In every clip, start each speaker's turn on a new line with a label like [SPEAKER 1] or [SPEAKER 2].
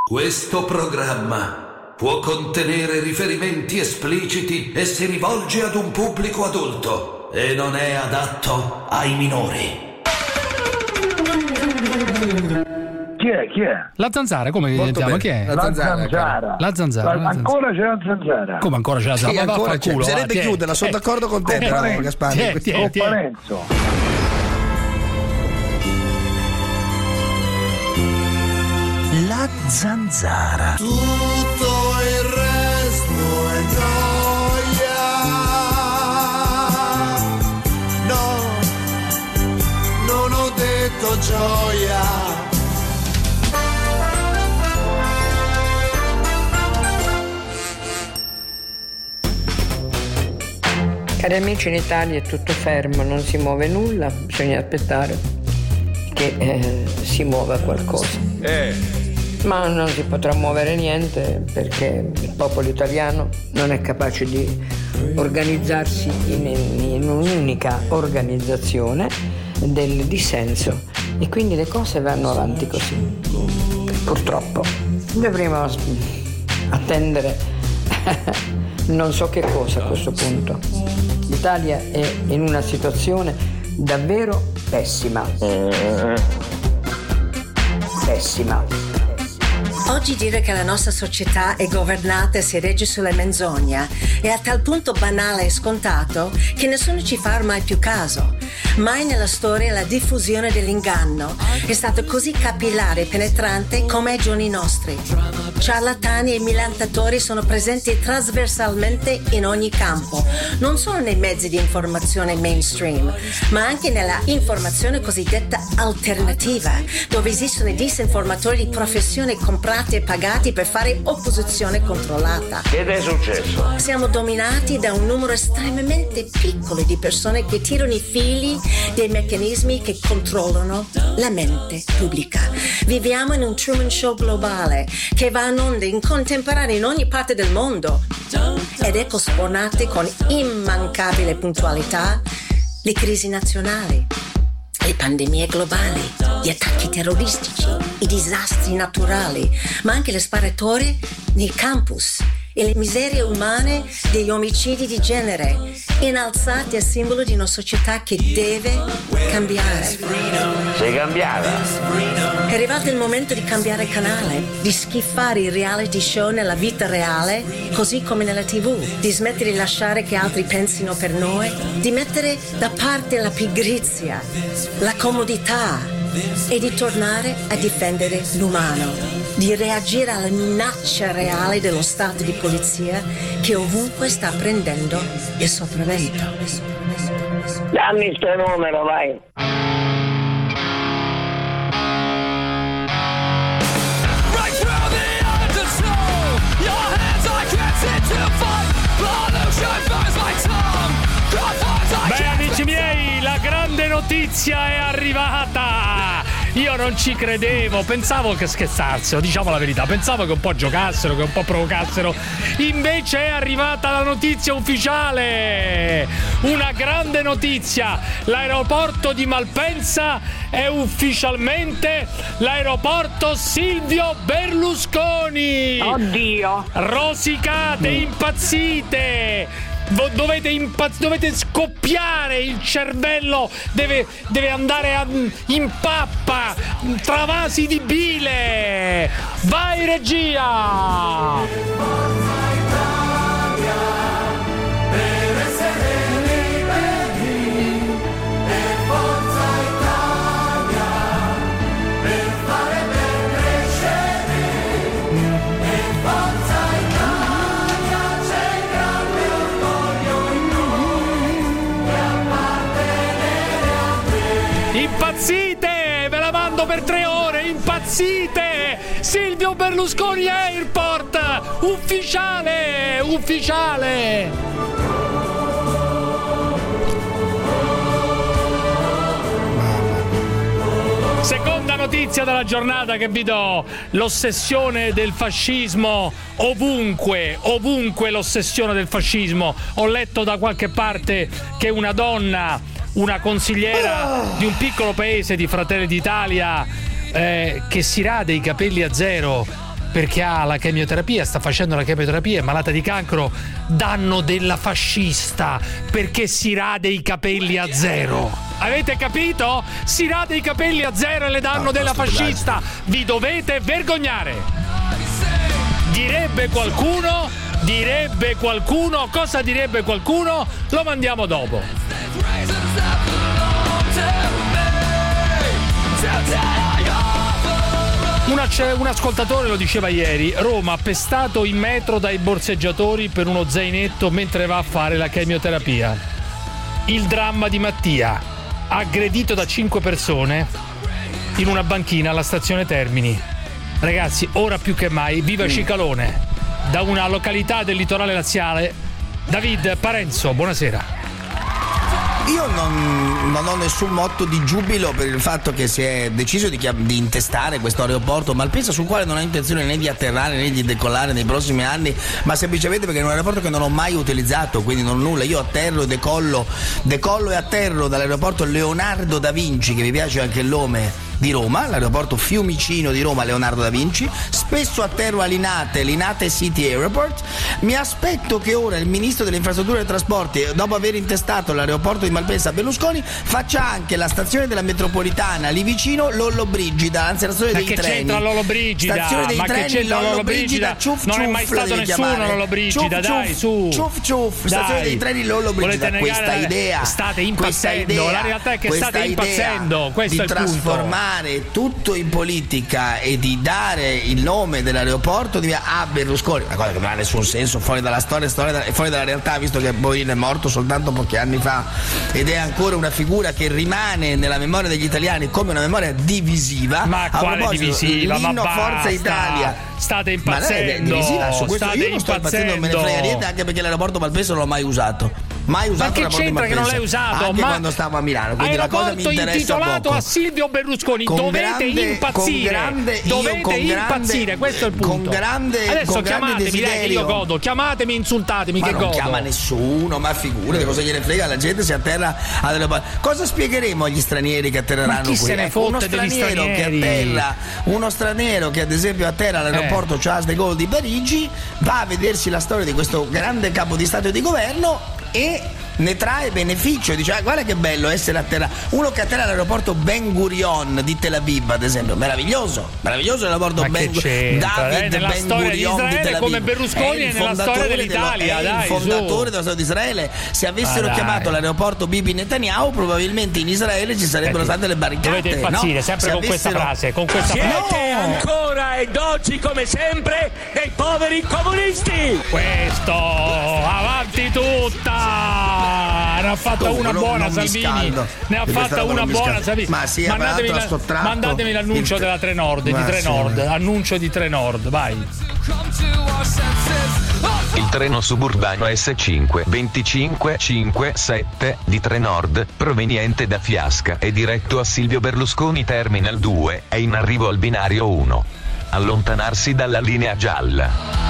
[SPEAKER 1] Questo programma può contenere riferimenti espliciti e si rivolge ad un pubblico adulto e non è adatto ai minori.
[SPEAKER 2] Chi è?
[SPEAKER 3] La zanzara, come chiama? Chi è?
[SPEAKER 2] La zanzara.
[SPEAKER 3] La zanzara.
[SPEAKER 2] Ancora c'è la zanzara.
[SPEAKER 3] Come ancora c'è la zanzara?
[SPEAKER 4] Sì,
[SPEAKER 3] Ma
[SPEAKER 4] ancora
[SPEAKER 3] vaffanculo,
[SPEAKER 4] c'è. Bisognerebbe chiuderla, sono d'accordo con te, però, Gaspari.
[SPEAKER 2] Parenzo.
[SPEAKER 4] La zanzara.
[SPEAKER 5] Tutto il resto è gioia. No, non ho detto gioia.
[SPEAKER 6] Cari amici, in Italia è tutto fermo, non si muove nulla, bisogna aspettare che si muova qualcosa. Ma non si potrà muovere niente perché il popolo italiano non è capace di organizzarsi in un'unica organizzazione del dissenso e quindi le cose vanno avanti così. Purtroppo dovremo attendere non so che cosa a questo punto. L'Italia è in una situazione davvero pessima. Pessima.
[SPEAKER 7] Oggi dire che la nostra società è governata e si regge sulla menzogna è a tal punto banale e scontato che nessuno ci fa ormai più caso. Mai nella storia la diffusione dell'inganno è stata così capillare e penetrante come ai giorni nostri. Ciarlatani e millantatori sono presenti trasversalmente in ogni campo, non solo nei mezzi di informazione mainstream, ma anche nella informazione cosiddetta alternativa, dove esistono i disinformatori di professione comprati e pagati per fare opposizione controllata.
[SPEAKER 8] Che è successo?
[SPEAKER 7] Siamo dominati da un numero estremamente piccolo di persone che tirano i fili dei meccanismi che controllano la mente pubblica. Viviamo in un Truman Show globale che va in onda in contemporanea in ogni parte del mondo ed ecco spornate con immancabile puntualità le crisi nazionali, le pandemie globali, gli attacchi terroristici, i disastri naturali, ma anche le sparatorie nei campus e le miserie umane degli omicidi di genere, innalzati a simbolo di una società che deve cambiare.
[SPEAKER 8] Sei cambiata?
[SPEAKER 7] È arrivato il momento di cambiare canale, di schiffare i reality show nella vita reale, così come nella TV, di smettere di lasciare che altri pensino per noi, di mettere da parte la pigrizia, la comodità e di tornare a difendere l'umano, di reagire alla minaccia reale dello stato di polizia che ovunque sta prendendo il sopravvento.
[SPEAKER 8] Dammi sto numero, vai.
[SPEAKER 3] Beh, amici miei, la grande notizia è arrivata! Io non ci credevo, pensavo che scherzassero, diciamo la verità, pensavo che un po' giocassero, che un po' provocassero. Invece è arrivata la notizia ufficiale! Una grande notizia! L'aeroporto di Malpensa è ufficialmente l'aeroporto Silvio Berlusconi!
[SPEAKER 6] Oddio!
[SPEAKER 3] Rosicate, impazzite! Dovete scoppiare, il cervello deve andare in pappa, travasi di bile. Vai regia! Impazzite! Ve la mando per 3 ore! Impazzite! Silvio Berlusconi Airport! Ufficiale! Ufficiale! Seconda notizia della giornata che vi do: l'ossessione del fascismo ovunque, ovunque l'ossessione del fascismo. Ho letto da qualche parte che una donna, una consigliera di un piccolo paese di Fratelli d'Italia che si rade i capelli a zero, perché ha la chemioterapia, sta facendo la chemioterapia, è malata di cancro, danno della fascista perché si rade i capelli a zero. Avete capito? Si rade i capelli a zero e le danno della fascista. Vi dovete vergognare. Direbbe qualcuno, cosa direbbe qualcuno? Lo mandiamo dopo. Un ascoltatore lo diceva ieri: Roma ha pestato in metro dai borseggiatori per uno zainetto mentre va a fare la chemioterapia. Il dramma di Mattia, aggredito da 5 persone in una banchina alla stazione Termini. Ragazzi, ora più che mai, viva Cicalone, da una località del litorale laziale. David Parenzo, buonasera.
[SPEAKER 4] Io non ho nessun motto di giubilo per il fatto che si è deciso di intestare questo aeroporto Malpensa, sul quale non ho intenzione né di atterrare né di decollare nei prossimi anni, ma semplicemente perché è un aeroporto che non ho mai utilizzato, quindi non nulla. Io atterro e decollo e atterro dall'aeroporto Leonardo da Vinci, che mi piace anche il nome, di Roma, l'aeroporto Fiumicino di Roma, Leonardo da Vinci. Spesso atterro a Linate City Airport. Mi aspetto che ora il ministro delle infrastrutture e dei trasporti, dopo aver intestato l'aeroporto di Malpensa a Berlusconi, faccia anche la stazione della metropolitana lì vicino, Lollobrigida, anzi la stazione dei treni.
[SPEAKER 3] Ma che c'entra Lollobrigida?
[SPEAKER 4] Stazione dei
[SPEAKER 3] ma
[SPEAKER 4] treni,
[SPEAKER 3] che c'entra
[SPEAKER 4] Lollobrigida?
[SPEAKER 3] Non è mai stato nessuno Lollobrigida, dai, su.
[SPEAKER 4] Stazione dei treni Lollobrigida. Questa idea,
[SPEAKER 3] state impazzendo, la realtà è che state impazzendo, questo è il punto.
[SPEAKER 4] Trasformare tutto in politica e di dare il nome dell'aeroporto a Berlusconi, una cosa che non ha nessun senso, fuori dalla storia e fuori dalla realtà, visto che Boino è morto soltanto pochi anni fa ed è ancora una figura che rimane nella memoria degli italiani come una memoria divisiva.
[SPEAKER 3] Ma quale divisiva?
[SPEAKER 4] L'inno
[SPEAKER 3] Ma
[SPEAKER 4] Forza Italia.
[SPEAKER 3] State impazzendo.
[SPEAKER 4] Ma divisiva, su questo
[SPEAKER 3] state
[SPEAKER 4] io non sto impazzendo, non me ne frega niente, anche perché l'aeroporto Malpensa non l'ho mai usato. Ma
[SPEAKER 3] che c'entra che non l'hai usato?
[SPEAKER 4] Anche quando stavo a Milano, quindi la cosa mi interessa
[SPEAKER 3] intitolato
[SPEAKER 4] poco.
[SPEAKER 3] a Silvio Berlusconi. Dovete impazzire, questo è il punto. Adesso chiamatemi, dai, che io godo. Chiamatemi, insultatemi,
[SPEAKER 4] ma
[SPEAKER 3] che
[SPEAKER 4] non
[SPEAKER 3] godo.
[SPEAKER 4] Chiama nessuno, ma figurati, cosa gliene frega, la gente si atterra a delle... Cosa spiegheremo agli stranieri che atterreranno qui?
[SPEAKER 3] Se ne fotte degli stranieri?
[SPEAKER 4] Uno straniero che ad esempio atterra all'aeroporto Charles de Gaulle di Parigi va a vedersi la storia di questo grande capo di Stato e di governo e ne trae beneficio, dice guarda che bello essere atterrato. Uno che atterra all'aeroporto Ben Gurion di Tel Aviv, ad esempio, meraviglioso l'aeroporto David Ben Gurion di Tel Aviv,
[SPEAKER 3] come Berlusconi è nella storia dell'Italia,
[SPEAKER 4] è il fondatore dello Stato di Israele. Se avessero chiamato l'aeroporto Bibi Netanyahu, probabilmente in Israele ci sarebbero state le barricate.
[SPEAKER 3] Dovete impazzire, sempre con questa frase,
[SPEAKER 9] Siete ancora ed oggi come sempre dei poveri comunisti.
[SPEAKER 3] Questo, avanti tutta. Ne ha fatta una buona Salvini. Ne ha fatta una buona Salvini.
[SPEAKER 4] Ma sì,
[SPEAKER 3] mandatemi l'annuncio della Trenord, di Trenord. Annuncio di Trenord, vai.
[SPEAKER 10] Il treno suburbano S5 2557 di Trenord, proveniente da Fiasca e diretto a Silvio Berlusconi Terminal 2, è in arrivo al binario 1. Allontanarsi dalla linea gialla.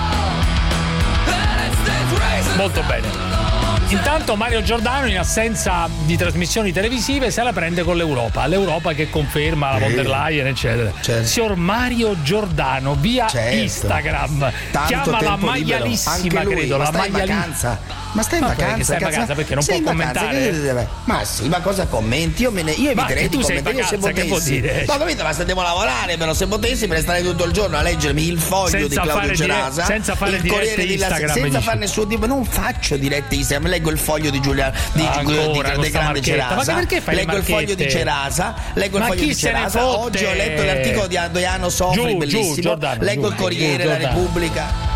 [SPEAKER 3] Molto bene. Intanto Mario Giordano, in assenza di trasmissioni televisive, se la prende con l'Europa che conferma la von der Leyen, eccetera.
[SPEAKER 4] Certo.
[SPEAKER 3] Signor Mario Giordano via Instagram chiama la maialissima, credo, la maialissima.
[SPEAKER 4] Ma stai in vacanza?
[SPEAKER 3] Perché non può commentare?
[SPEAKER 4] Ma sì, ma cosa commenti? Io eviterei di commentare se potessi. No, capito, ma se devo lavorare, però se potessi me ne starei tutto il giorno a leggermi il foglio di Claudio Cerasa,
[SPEAKER 3] senza fare
[SPEAKER 4] il Corriere
[SPEAKER 3] Instagram,
[SPEAKER 4] senza fare nessun tipo, non faccio dirette Instagram, leggo il foglio di Giuliano di Grande Cerasa, leggo il foglio di Cerasa, oggi ho letto l'articolo di Adriano Sofri, bellissimo, leggo il Corriere, la Repubblica.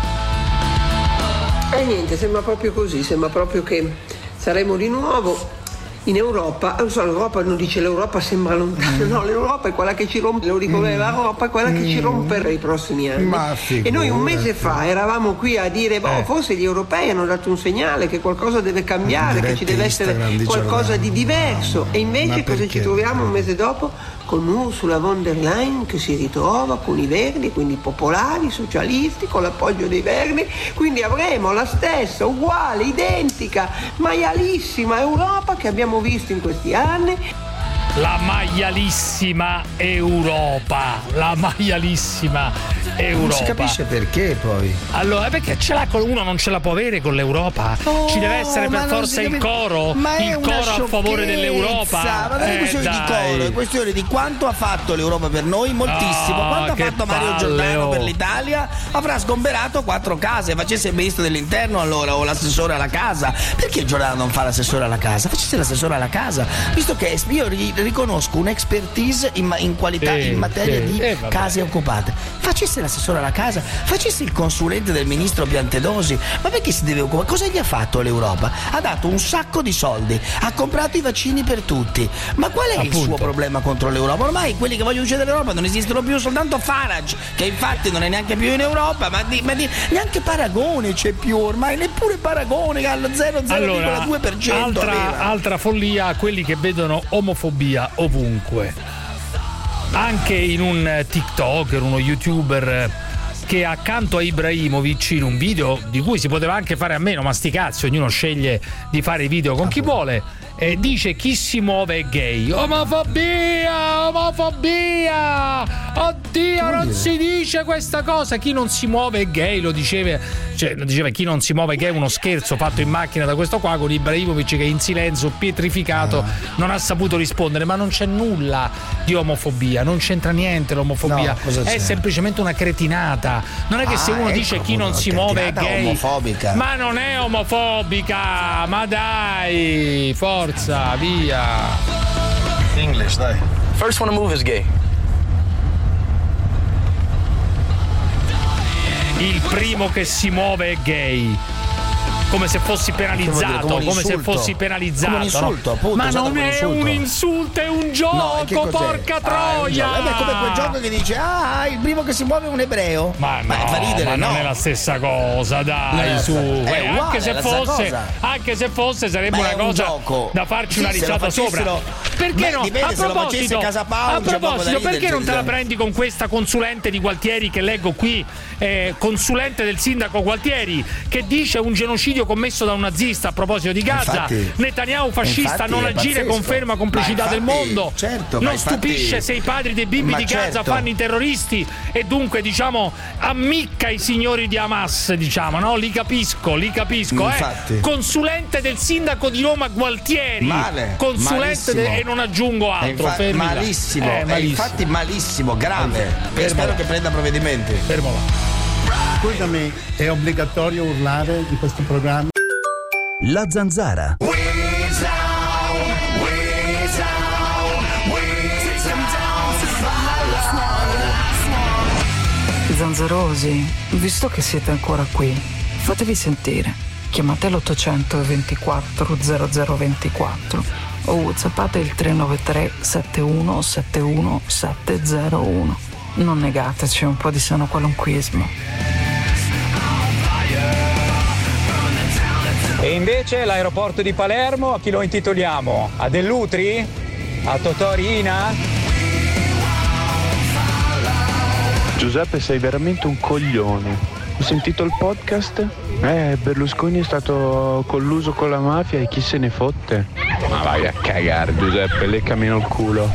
[SPEAKER 11] E niente, sembra proprio così, sembra proprio che saremo di nuovo in Europa. Non so, l'Europa non dice l'Europa sembra lontana, no, l'Europa è quella che ci rompe, lo dico bene, l'Europa è quella che ci romperà i prossimi anni. E noi un mese fa eravamo qui a dire forse gli europei hanno dato un segnale che qualcosa deve cambiare, che ci deve essere qualcosa di diverso, e invece cosa ci troviamo un mese dopo? Con Ursula von der Leyen che si ritrova con i verdi, quindi popolari, socialisti, con l'appoggio dei verdi, quindi avremo la stessa, uguale, identica, maialissima Europa che abbiamo visto in questi anni.
[SPEAKER 3] la maialissima Europa. La maialissima Europa.
[SPEAKER 4] Non si capisce perché poi.
[SPEAKER 3] Allora, perché ce l'ha con uno, non ce la può avere con l'Europa? Ci deve essere per forza il coro, il coro a favore dell'Europa.
[SPEAKER 4] Ma non è questione di coro, è questione di quanto ha fatto l'Europa per noi, moltissimo. Quanto ha fatto Mario Giordano per l'Italia? Avrà sgomberato 4 case. Facesse il ministro dell'interno allora, o l'assessore alla casa. Perché Giordano non fa l'assessore alla casa? Facesse l'assessore alla casa, visto che io riconosco un'expertise in qualità in materia di case occupate. Facesse l'assessore alla casa, facesse il consulente del ministro Piantedosi. Ma perché si deve occupare? Cosa gli ha fatto l'Europa? Ha dato un sacco di soldi, ha comprato i vaccini per tutti. Ma qual è il suo problema contro l'Europa? Ormai quelli che vogliono uscire dall'Europa non esistono più, soltanto Farage, che infatti non è neanche più in Europa, ma neanche paragone c'è più ormai, neppure paragone, che allo 0,02%
[SPEAKER 3] altra follia, quelli che vedono omofobia ovunque, anche in un TikToker, uno YouTuber che accanto a Ibrahimovic, in un video di cui si poteva anche fare a meno, ma sti cazzi, ognuno sceglie di fare i video con chi vuole, dice chi si muove è gay. Omofobia, oddio, non si dice questa cosa, chi non si muove è gay, lo diceva chi non si muove è gay, uno scherzo fatto in macchina da questo qua, con Ibrahimovic che in silenzio pietrificato non ha saputo rispondere. Ma non c'è nulla di omofobia, non c'entra niente l'omofobia, è semplicemente una cretinata. Non è che se uno dice chi non si muove è gay,
[SPEAKER 4] omofobica.
[SPEAKER 3] Ma non è omofobica, ma dai, forza, via.
[SPEAKER 12] English, dai. First one to move is gay.
[SPEAKER 3] Il primo che si muove è gay. Come se fossi penalizzato, come se fossi penalizzato.
[SPEAKER 4] Come un insulto, appunto.
[SPEAKER 3] Ma non è un insulto, è un gioco, porca troia!
[SPEAKER 4] È come quel gioco che dice: il primo che si muove è un ebreo.
[SPEAKER 3] Ma no, fa ridere, non è la stessa cosa, dai, su. Anche se fosse sarebbe una cosa da farci una risata sopra. Perché no? A proposito, perché non te la prendi con questa consulente di Gualtieri che leggo qui, consulente del sindaco Gualtieri, che dice un genocidio commesso da un nazista a proposito di Gaza. Netanyahu fascista, non agire, conferma complicità del mondo. Non stupisce se i padri dei bimbi di Gaza fanno i terroristi, e dunque ammicca i signori di Hamas, no? Li capisco. Consulente del sindaco di Roma Gualtieri, consulente e non aggiungo altro.
[SPEAKER 4] Malissimo, infatti malissimo, grave. Spero che prenda provvedimenti.
[SPEAKER 3] Fermola.
[SPEAKER 13] Scusami, è obbligatorio urlare in questo programma?
[SPEAKER 14] La Zanzara.
[SPEAKER 15] Zanzarosi, visto che siete ancora qui, fatevi sentire. Chiamate l'800 24 0024 o whatsappate il 393 71 71 701. Non negateci un po' di sano qualunquismo.
[SPEAKER 16] E invece l'aeroporto di Palermo a chi lo intitoliamo? A Dell'Utri? A Totò Riina?
[SPEAKER 17] Giuseppe, sei veramente un coglione. Ho sentito il podcast? Berlusconi è stato colluso con la mafia e chi se ne fotte? Ma vai a cagare, Giuseppe, leccami il culo.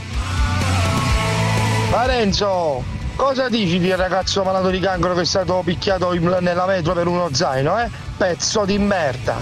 [SPEAKER 18] Parenzo, cosa dici del ragazzo malato di cancro che è stato picchiato nella metro per uno zaino, Pezzo di merda.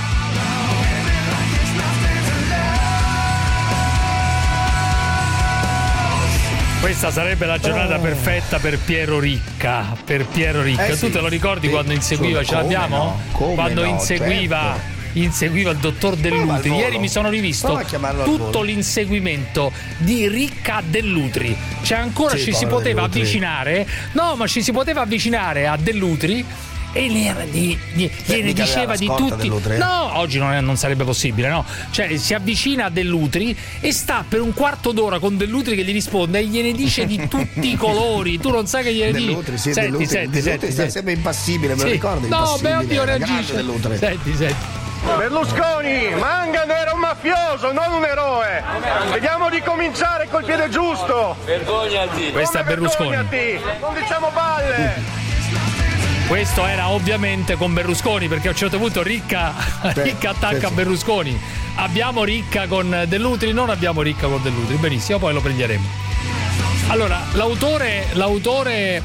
[SPEAKER 3] Questa sarebbe la giornata perfetta per Piero Ricca. Tu te lo ricordi quando inseguiva? Ce l'abbiamo? Quando inseguiva il dottor Dell'Utri. Ieri mi sono rivisto tutto l'inseguimento di Ricca a Dell'Utri. Cioè ancora ci si poteva avvicinare. No, ma ci si poteva avvicinare a Dell'Utri e gliene diceva di tutti. No, oggi non sarebbe possibile, no? Cioè si avvicina a Dell'Utri e sta per un quarto d'ora con Dell'Utri che gli risponde e gliene dice di tutti i colori. Tu non sai che gliene dici. Senti,
[SPEAKER 4] sta sempre impassibile, me lo ricordo.
[SPEAKER 3] No, beh, oddio, reagisce. Senti.
[SPEAKER 18] Berlusconi, Mangano era un mafioso, non un eroe. Vediamo di cominciare col piede giusto.
[SPEAKER 12] Vergognati.
[SPEAKER 3] Questa è Berlusconi.
[SPEAKER 18] Non diciamo balle.
[SPEAKER 3] Questo era ovviamente con Berlusconi, perché a un certo punto Ricca attacca Berlusconi. Abbiamo Ricca con Dell'Utri? Non abbiamo Ricca con Dell'Utri, benissimo, poi lo prenderemo. Allora, l'autore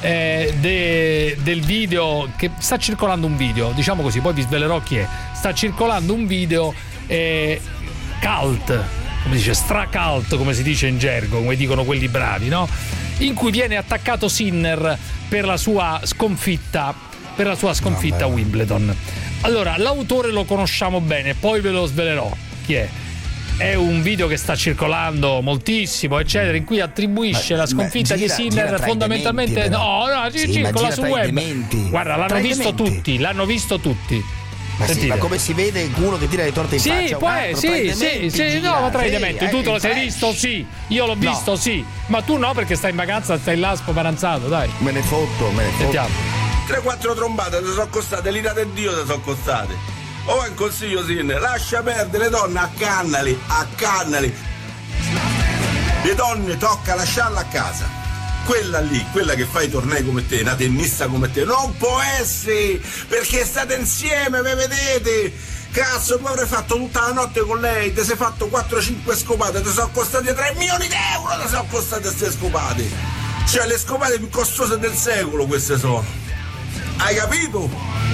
[SPEAKER 3] del video, che sta circolando un video, diciamo così, poi vi svelerò chi è. Sta circolando un video cult, come si dice, stracult, come si dice in gergo, come dicono quelli bravi, no? In cui viene attaccato Sinner per la sua sconfitta a Wimbledon. Allora, l'autore lo conosciamo bene, poi ve lo svelerò chi è. È un video che sta circolando moltissimo, eccetera, in cui attribuisce la sconfitta di Sinner fondamentalmente. Circola sul web. Guarda, l'hanno visto tutti.
[SPEAKER 4] Ma come si vede uno che tira le torte in faccia?
[SPEAKER 3] Ma tra i dementi. Tu te lo sei visto? Sì. Io l'ho visto? Sì. Ma tu no, perché stai in vacanza, stai là sparanzato, dai.
[SPEAKER 4] Me ne fotto.
[SPEAKER 3] Sentiamo.
[SPEAKER 19] 3-4 trombate ti sono costate, l'ira del Dio ti sono costate. In consiglio, Sinner, lascia perdere le donne, accannali. Le donne tocca lasciarle a casa. Quella lì, quella che fa i tornei come te, una tennista come te, non può essere, perché state insieme, ve vedete. Cazzo, poi avrei fatto tutta la notte con lei, ti sei fatto 4-5 scopate, ti sono costate 3 milioni di euro, ti sono costate queste scopate. Cioè, le scopate più costose del secolo queste sono. Hai capito?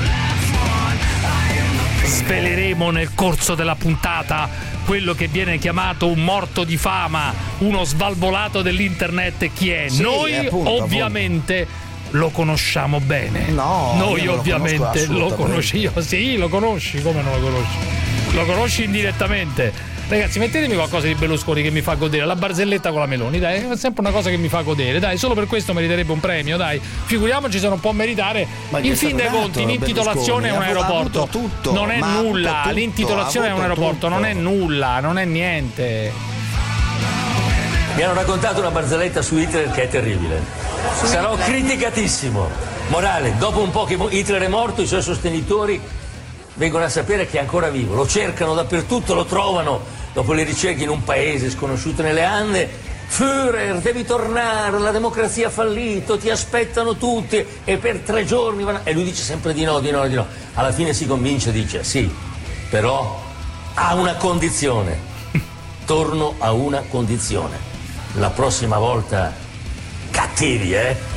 [SPEAKER 3] Sveleremo nel corso della puntata quello che viene chiamato un morto di fama, uno svalvolato dell'internet. Chi è?
[SPEAKER 4] Sì,
[SPEAKER 3] noi ovviamente lo conosciamo bene. Noi ovviamente lo conosciamo. Sì, lo conosci, come non lo conosci? Lo conosci indirettamente. Ragazzi, mettetemi qualcosa di Berlusconi che mi fa godere. La barzelletta con la Meloni, dai, è sempre una cosa che mi fa godere, dai, solo per questo meriterebbe un premio, dai. Figuriamoci se non può meritare. In fin dei conti, l'intitolazione è un aeroporto. Non è nulla. L'intitolazione è un aeroporto, non è nulla, non è niente.
[SPEAKER 20] Mi hanno raccontato una barzelletta su Hitler che è terribile. Sarò criticatissimo. Morale, dopo un po' che Hitler è morto, i suoi sostenitori vengono a sapere che è ancora vivo, lo cercano dappertutto, lo trovano dopo le ricerche in un paese sconosciuto nelle Ande. Führer, devi tornare, la democrazia ha fallito, ti aspettano tutti, e per 3 giorni vanno. E lui dice sempre di no. Alla fine si convince e dice sì, però a una condizione. Torno a una condizione. La prossima volta cattivi,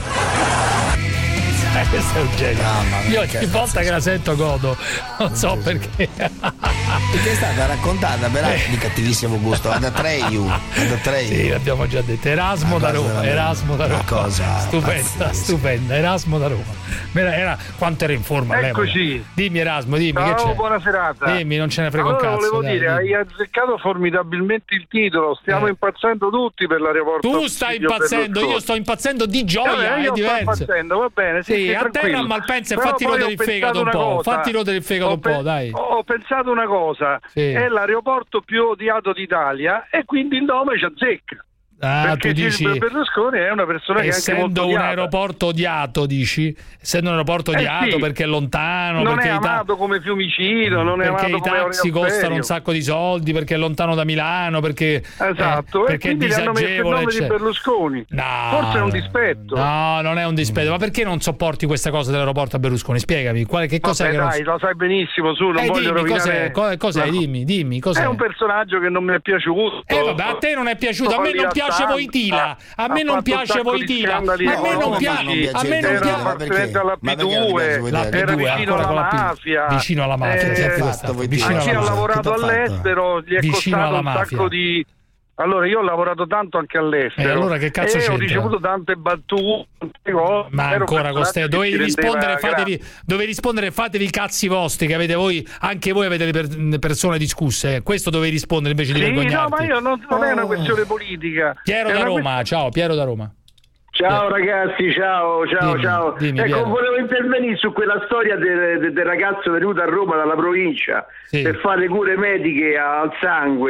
[SPEAKER 3] Questo è un genio. Io ogni volta che la sento godo, non so perché.
[SPEAKER 4] Perché è stata raccontata però di cattivissimo gusto ad Atreyu.
[SPEAKER 3] Sì, l'abbiamo già detto. Erasmo da Roma.
[SPEAKER 4] Cosa
[SPEAKER 3] stupenda. Erasmo da Roma. Quanto era in forma.
[SPEAKER 2] Eccoci.
[SPEAKER 3] Dimmi Erasmo, dimmi.
[SPEAKER 2] Ciao,
[SPEAKER 3] che c'è?
[SPEAKER 2] buona serata.
[SPEAKER 3] Dimmi, non ce ne frega un cazzo.
[SPEAKER 2] Volevo dire, hai azzeccato formidabilmente il titolo. Stiamo impazzendo tutti per l'aeroporto.
[SPEAKER 3] Tu stai impazzendo, io sto impazzendo di gioia.
[SPEAKER 2] Io sto impazzendo, va bene.
[SPEAKER 3] Sì, a te non malpensa e fatti rodere il fegato un po'. Fatti rodere il fegato un po', dai.
[SPEAKER 2] Ho pensato una cosa, è l'aeroporto più odiato d'Italia e quindi il nome ci azzecca. Perché
[SPEAKER 3] tu dici
[SPEAKER 2] Berlusconi è una persona che è anche molto odiata.
[SPEAKER 3] Essendo un aeroporto odiato, dici? Essendo un aeroporto odiato
[SPEAKER 2] sì.
[SPEAKER 3] Perché è lontano,
[SPEAKER 2] non
[SPEAKER 3] perché
[SPEAKER 2] è amato come Fiumicino, non è amato come
[SPEAKER 3] perché i taxi costano un sacco di soldi, perché è lontano da Milano, perché
[SPEAKER 2] esatto,
[SPEAKER 3] perché
[SPEAKER 2] e quindi
[SPEAKER 3] è
[SPEAKER 2] hanno messo il nome di Berlusconi.
[SPEAKER 3] Forse
[SPEAKER 2] è un dispetto.
[SPEAKER 3] No, non è un dispetto, ma perché non sopporti questa cosa dell'aeroporto a Berlusconi? Spiegami, che cos'è?
[SPEAKER 2] Dai, lo sai benissimo, non voglio rovinare.
[SPEAKER 3] Cos'è? Dimmi, cos'è?
[SPEAKER 2] È un personaggio che non mi è piaciuto.
[SPEAKER 3] Vabbè, a te non è piaciuto, a me non piace Voitila. A me non piace Voitila. A me non piace. A me non
[SPEAKER 2] piace. Alla P2, era vicino alla mafia.
[SPEAKER 3] Vicino alla mafia.
[SPEAKER 2] Chi ha lavorato all'estero gli è costato un sacco di. Allora, io ho lavorato tanto anche all'estero.
[SPEAKER 3] Allora che cazzo c'entra?
[SPEAKER 2] Ho ricevuto tante battute,
[SPEAKER 3] ma ancora con ste dovevi rispondere, fatevi i cazzi vostri che avete voi, anche voi avete le persone discusse. Questo dovevi rispondere invece di vergognarti.
[SPEAKER 2] No, ma io non è una questione politica.
[SPEAKER 3] Piero da Roma, ciao, Piero da Roma.
[SPEAKER 21] Ciao ragazzi, ciao.
[SPEAKER 3] Dimmi,
[SPEAKER 21] ecco, volevo intervenire su quella storia del ragazzo venuto a Roma dalla provincia per fare cure mediche al sangue,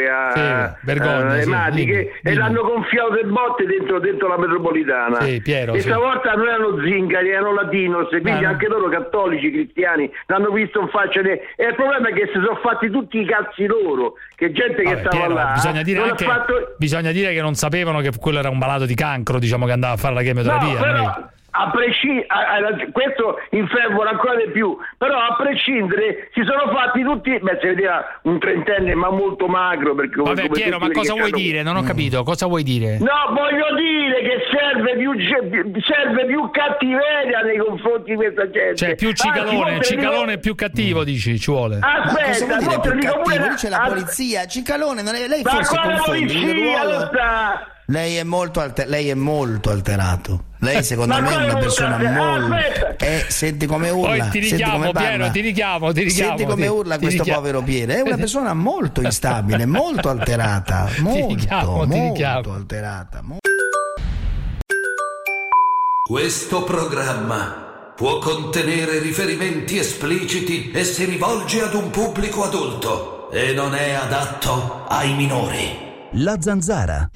[SPEAKER 21] ematiche, e l'hanno gonfiato le botte dentro la metropolitana.
[SPEAKER 3] Piero,
[SPEAKER 21] e stavolta non erano zingari, erano latinos, quindi anche loro cattolici, cristiani, l'hanno visto in faccia. E il problema è che si sono fatti tutti i cazzi loro, che gente che stava
[SPEAKER 3] Piero,
[SPEAKER 21] là.
[SPEAKER 3] Bisogna dire che non sapevano che quello era un malato di cancro, diciamo, che andava a fare la chemioterapia.
[SPEAKER 21] No, però, a prescindere, questo infervora ancora di più, però a prescindere si sono fatti tutti, se vedeva un trentenne ma molto magro, perché
[SPEAKER 3] vabbè Piero, ma cosa vuoi dire? Non ho capito, cosa vuoi dire?
[SPEAKER 21] No, voglio dire che serve più cattiveria nei confronti di questa gente,
[SPEAKER 3] cioè più Cicalone è più cattivo, dici, ci vuole.
[SPEAKER 21] Aspetta,
[SPEAKER 4] più cattivo, c'è la polizia, Cicalone, lei forse confonde il ruolo. Lei è molto alterato. Lei secondo me è una persona molto. Senti come urla.
[SPEAKER 3] Poi ti richiamo, Piero, ti richiamo.
[SPEAKER 4] Senti come urla questo povero Piero. È una persona molto instabile, molto alterata. Molto alterata.
[SPEAKER 1] Questo programma può contenere riferimenti espliciti e si rivolge ad un pubblico adulto e non è adatto ai minori.
[SPEAKER 14] La Zanzara.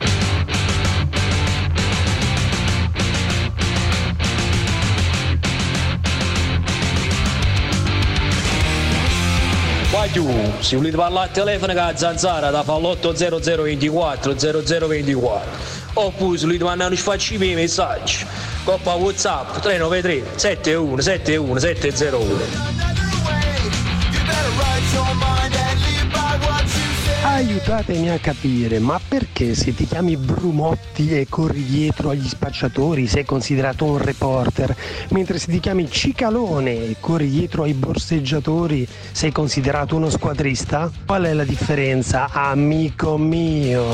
[SPEAKER 22] Se volete parlare al telefono con la Zanzara da fa l'80024 0024 oppure se volete mandare un sfacciami i messaggi coppa WhatsApp 393 71 71 701.
[SPEAKER 23] Aiutatemi a capire, ma perché se ti chiami Brumotti e corri dietro agli spacciatori sei considerato un reporter, mentre se ti chiami Cicalone e corri dietro ai borseggiatori sei considerato uno squadrista? Qual è la differenza, amico mio?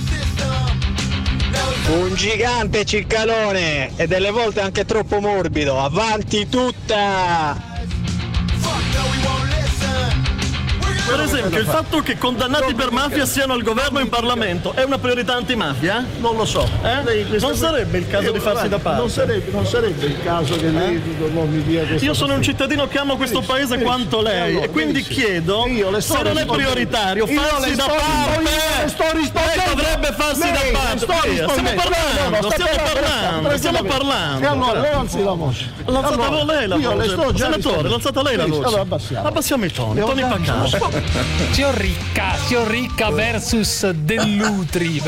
[SPEAKER 24] Un gigante Cicalone e delle volte anche troppo morbido, avanti tutta!
[SPEAKER 25] Per esempio, il fatto che condannati per mafia siano al governo e in Parlamento è una priorità antimafia?
[SPEAKER 13] Non lo so.
[SPEAKER 25] Non sarebbe il caso di farsi da parte?
[SPEAKER 13] Non sarebbe il caso che lei non mi dia questa.
[SPEAKER 25] Io sono un cittadino che amo questo paese quanto lei e quindi chiedo se non è prioritario farsi da parte. Lei dovrebbe farsi da parte. Stiamo parlando.
[SPEAKER 13] E allora lei alzi la voce.
[SPEAKER 25] L'ha alzata lei la voce. Senatore, l'ha alzata lei la voce. Abbassiamo i toni pacato.
[SPEAKER 3] Signor Ricca versus Dell'Utri.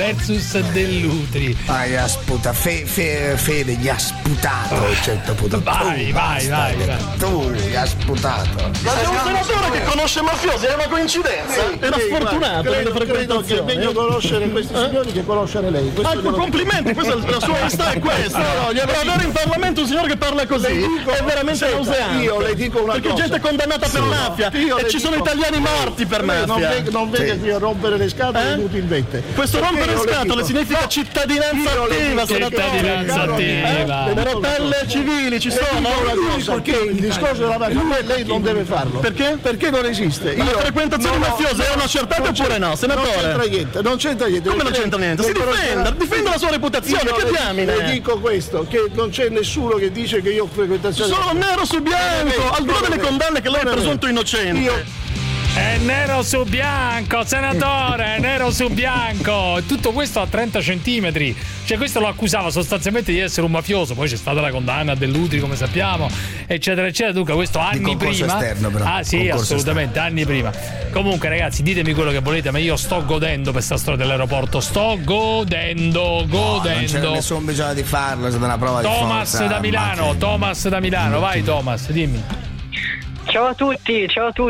[SPEAKER 4] Gli ha sputato. Fede gli ha sputato a un certo punto.
[SPEAKER 3] Vai.
[SPEAKER 4] Tu gli ha sputato.
[SPEAKER 25] Ma c'è un senatore che conosce mafiosi, è una coincidenza? Era sfortunato nelle frequentazioni.
[SPEAKER 13] È meglio conoscere questi signori che conoscere lei.
[SPEAKER 25] Complimenti, la sua onestà è questa. Per avere in Parlamento un signore che parla così è veramente nauseante.
[SPEAKER 13] Io le dico una cosa.
[SPEAKER 25] Perché gente condannata per mafia e ci sono italiani morti per mafia.
[SPEAKER 13] Non vede che rompere le scatole inutilmente.
[SPEAKER 25] Questo rompere le scatole significa cittadinanza attiva,
[SPEAKER 3] cittadinanza attiva.
[SPEAKER 25] Le rotelle civili ci sono?
[SPEAKER 13] Perché il discorso della mafia lei non deve farlo.
[SPEAKER 25] Perché?
[SPEAKER 13] Perché non esiste.
[SPEAKER 25] La frequentazione mafiosa è una accertata oppure no, senatore?
[SPEAKER 13] Non c'entra niente.
[SPEAKER 25] Come non c'entra niente? Si difenda la sua reputazione, che diamine.
[SPEAKER 13] Le dico questo, che non c'è nessuno che dice che io ho frequentazione.
[SPEAKER 25] Sono nero su bianco, al di là delle condanne che lei è presunto innocente.
[SPEAKER 3] È nero su bianco, senatore, è nero su bianco. Tutto questo a 30 centimetri. Cioè questo lo accusava sostanzialmente di essere un mafioso. Poi c'è stata la condanna dell'Utri, come sappiamo, eccetera eccetera. Dunque questo anni prima
[SPEAKER 4] esterno, però.
[SPEAKER 3] Ah sì, concorso assolutamente esterno. Anni prima. Comunque ragazzi, ditemi quello che volete, ma io sto godendo per questa storia dell'aeroporto. Sto godendo.
[SPEAKER 4] Non c'è nessun bisogno di farlo, è stata una prova di forza.
[SPEAKER 3] Thomas da Milano, vai Thomas, dimmi.
[SPEAKER 26] Ciao a tutti.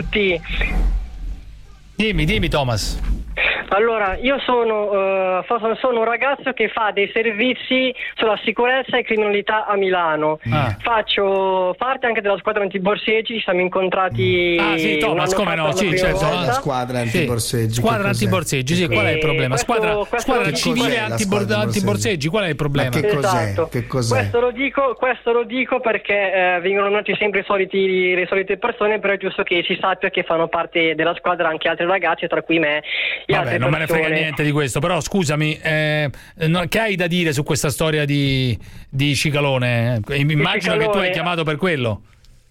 [SPEAKER 3] Dimmi Thomas.
[SPEAKER 26] Allora, io sono un ragazzo che fa dei servizi sulla sicurezza e criminalità a Milano. Faccio parte anche della squadra antiborseggi, ci siamo incontrati.
[SPEAKER 3] Sì, Thomas, come no? Sì, certo.
[SPEAKER 4] La squadra antiborseggi.
[SPEAKER 3] Squadra antiborseggi, sì, qual è il problema? Squadra civile antiborseggi, qual è il problema?
[SPEAKER 4] Ma che cos'è?
[SPEAKER 26] Esatto.
[SPEAKER 4] Che cos'è?
[SPEAKER 26] Questo lo dico perché vengono nominati sempre le solite persone, però è giusto che si sappia che fanno parte della squadra anche altri ragazzi, tra cui me e altre
[SPEAKER 3] non
[SPEAKER 26] persone.
[SPEAKER 3] Me ne frega niente di questo, però scusami, che hai da dire su questa storia di Cicalone? Immagino che tu hai chiamato per quello.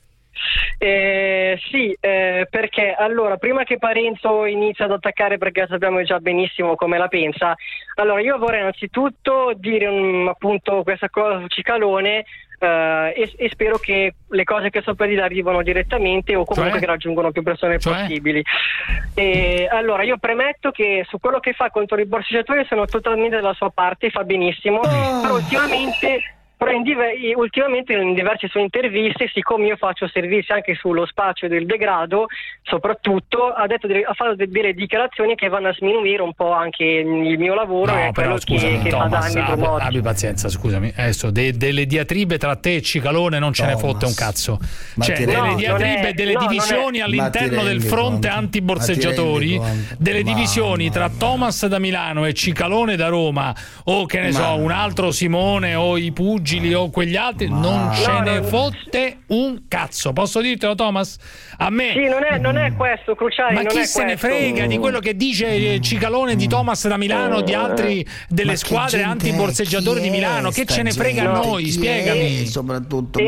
[SPEAKER 26] Sì, perché allora prima che Parenzo inizi ad attaccare, perché sappiamo già benissimo come la pensa, allora io vorrei innanzitutto dire appunto questa cosa su Cicalone. E spero che le cose che so per dire arrivano direttamente o comunque che raggiungono più persone possibili. Allora io premetto che su quello che fa contro i borseggiatori sono totalmente dalla sua parte, fa benissimo, però ultimamente però ultimamente in diverse sue interviste, siccome io faccio servizi anche sullo spazio del degrado, soprattutto ha fatto delle dichiarazioni che vanno a sminuire un po' anche il mio lavoro e quello che fa danni.
[SPEAKER 3] Abbi pazienza, scusami. Adesso delle diatribe tra te e Cicalone non ce ne fotte un cazzo. Cioè, delle diatribe, delle divisioni all'interno del fronte antiborseggiatori, delle divisioni tra Thomas da Milano e Cicalone da Roma, o che ne so, un altro Simone o i pugili o quegli altri, non ce ne fotte un cazzo. Posso dirtelo, Thomas? A me
[SPEAKER 26] sì, non è questo, Cruciani.
[SPEAKER 3] Ma chi se ne frega di quello che dice Cicalone di Thomas da Milano, di altri delle squadre antiborseggiatori di Milano? Che ce ne frega a noi? Spiegami.
[SPEAKER 4] Soprattutto,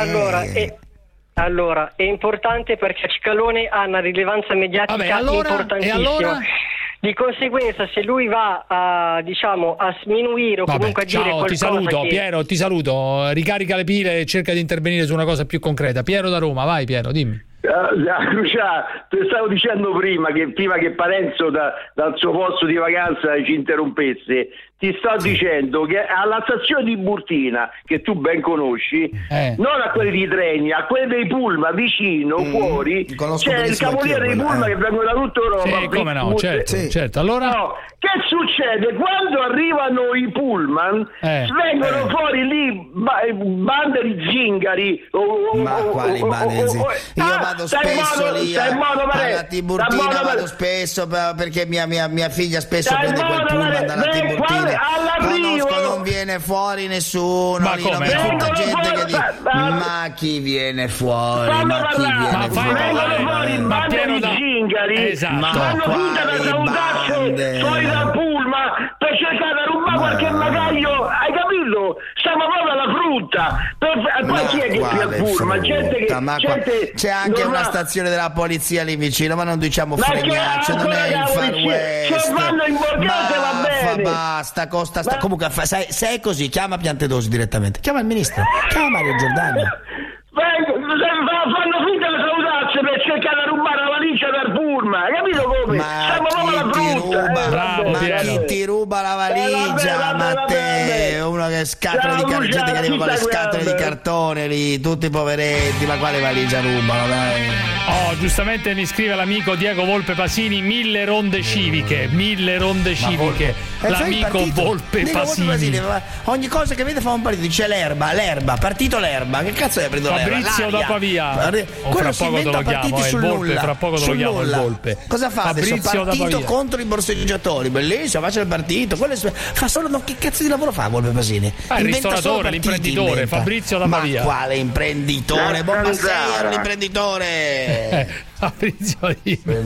[SPEAKER 26] allora, è importante perché Cicalone ha una rilevanza mediatica importantissima. Di conseguenza, se lui va a sminuire o comunque a dire qualcosa.
[SPEAKER 3] Ti saluto, Piero, ti saluto. Ricarica le pile e cerca di intervenire su una cosa più concreta. Piero da Roma, vai Piero, dimmi.
[SPEAKER 21] Ti stavo dicendo prima che Parenzo dal suo posto di vacanza ci interrompesse. Ti sto dicendo che alla stazione di Burtina, che tu ben conosci, non a quelli di treni, a quelli dei pullman vicino, fuori, c'è il cavaliere dei pullman che vengono da tutta Europa.
[SPEAKER 3] Sì, come no, certo. Allora?
[SPEAKER 21] No, che succede? Quando arrivano i pullman, vengono fuori lì bande di zingari.
[SPEAKER 4] Ma quali bande di zingari? Io vado spesso lì alla Tiburtina, vado spesso perché mia figlia spesso prende quel pullman dalla Tiburtina. Conosco, non viene fuori nessuno.
[SPEAKER 3] Ma
[SPEAKER 4] lì,
[SPEAKER 3] come
[SPEAKER 4] non
[SPEAKER 3] no?
[SPEAKER 4] tutta gente che dice ma chi viene fuori? Ma chi viene fuori?
[SPEAKER 21] Ma pieno di zingari.
[SPEAKER 3] Esatto.
[SPEAKER 21] Fanno finta da salutarsi fuori dal pullman per cercare di rubare qualche magaglio. Hai capito? Stiamo proprio alla frutta. Poi chi è che più al pullman?
[SPEAKER 4] C'è anche una stazione della polizia lì vicino, ma non diciamo fregnacce, non è il Far West.
[SPEAKER 21] Se vanno in borghese va bene.
[SPEAKER 4] Basta, comunque se è così, chiama Piantedosi direttamente, chiama il ministro, chiama Mario Giordani.
[SPEAKER 21] Fanno finta di salutarsi per cercare di rubare la valigia dal pullman, hai capito come? Siamo proprio alla frutta.
[SPEAKER 4] Chi ti ruba la valigia? Ma te, uno che scatole di cartone, gente che arriva con le scatole di cartone lì, tutti poveretti, ma quale valigia rubano, dai?
[SPEAKER 3] Oh, giustamente mi scrive l'amico Diego Volpe Pasini, 1000 ronde civiche. L'amico Volpe Pasini.
[SPEAKER 4] Ogni cosa che vede fa un partito, dice l'erba, partito l'erba. Che cazzo è prendere
[SPEAKER 3] Fabrizio da Pavia.
[SPEAKER 4] Quello si inventa partiti sul nulla.
[SPEAKER 3] Fra poco te lo chiamo il Volpe.
[SPEAKER 4] Cosa fa adesso? Partito contro i borseggiatori, bellissimo, faccia il partito. Fa solo, che cazzo di lavoro fa Volpe Pasini?
[SPEAKER 3] Il ristoratore, l'imprenditore, Fabrizio da Pavia.
[SPEAKER 4] Ma quale imprenditore? Bomba 6 era l'imprenditore.
[SPEAKER 3] Fabrizio,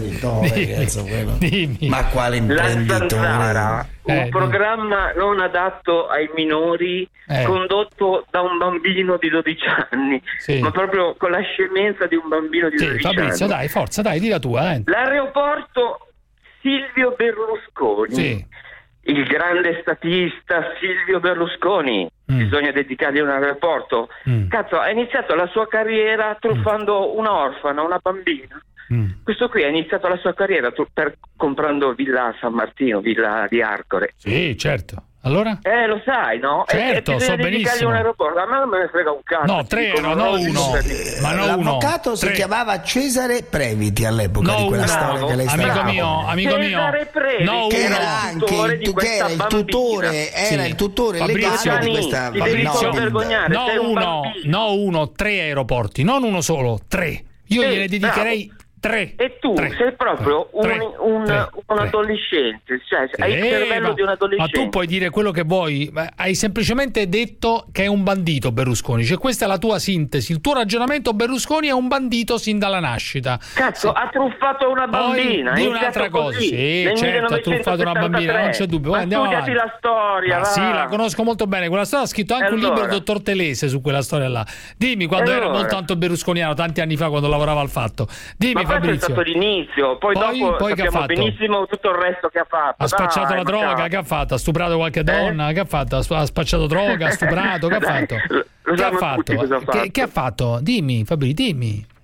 [SPEAKER 4] dimmi. Ma quale imprenditore?
[SPEAKER 5] Un programma non adatto ai minori, condotto da un bambino di 12 anni, ma proprio con la scemenza di un bambino di 12
[SPEAKER 3] Fabrizio,
[SPEAKER 5] anni.
[SPEAKER 3] dai, forza, dai, di la tua.
[SPEAKER 5] L'aeroporto Silvio Berlusconi, il grande statista Silvio Berlusconi, bisogna dedicargli un aeroporto. Cazzo, ha iniziato la sua carriera truffando una orfana, una bambina. Questo qui ha iniziato la sua carriera comprando Villa San Martino, Villa di Arcore.
[SPEAKER 3] Sì, certo. Allora?
[SPEAKER 5] Lo sai, no?
[SPEAKER 3] Certo, so benissimo.
[SPEAKER 5] Un aeroporto. A me non me ne frega un cazzo.
[SPEAKER 3] No, 3 erano, no uno. Ma no,
[SPEAKER 4] l'avvocato si chiamava Cesare Previti all'epoca di quella storia che lei stava.
[SPEAKER 3] Amico mio.
[SPEAKER 5] No,
[SPEAKER 4] che era anche il tutore legale di questa
[SPEAKER 5] bambina.
[SPEAKER 3] No, uno, 3 aeroporti, non uno solo, 3. Io gliene dedicherei 3.
[SPEAKER 5] E tu sei proprio un adolescente, cioè hai il cervello di un adolescente.
[SPEAKER 3] Ma tu puoi dire quello che vuoi, hai semplicemente detto che è un bandito Berlusconi, cioè questa è la tua sintesi, il tuo ragionamento. Berlusconi è un bandito sin dalla nascita.
[SPEAKER 5] Cazzo, ha truffato una bambina.
[SPEAKER 3] Di un'altra cosa, sì, certo, ha truffato una bambina, non c'è dubbio.
[SPEAKER 5] Ma andiamo avanti. La storia,
[SPEAKER 3] sì, la conosco molto bene, quella storia ha scritto anche un libro il dottor Telese su quella storia là. Dimmi, quando era molto tanto berlusconiano, tanti anni fa, quando lavorava al Fatto. Dimmi, Fabrizio.
[SPEAKER 5] È stato l'inizio, poi dopo sappiamo benissimo tutto il resto che ha fatto.
[SPEAKER 3] Ha spacciato la droga, che ha fatto? Ha stuprato qualche donna, che ha fatto? Ha spacciato droga, ha stuprato, che ha fatto? Che ha fatto? Che ha fatto? Dimmi, Fabrizio, dimmi.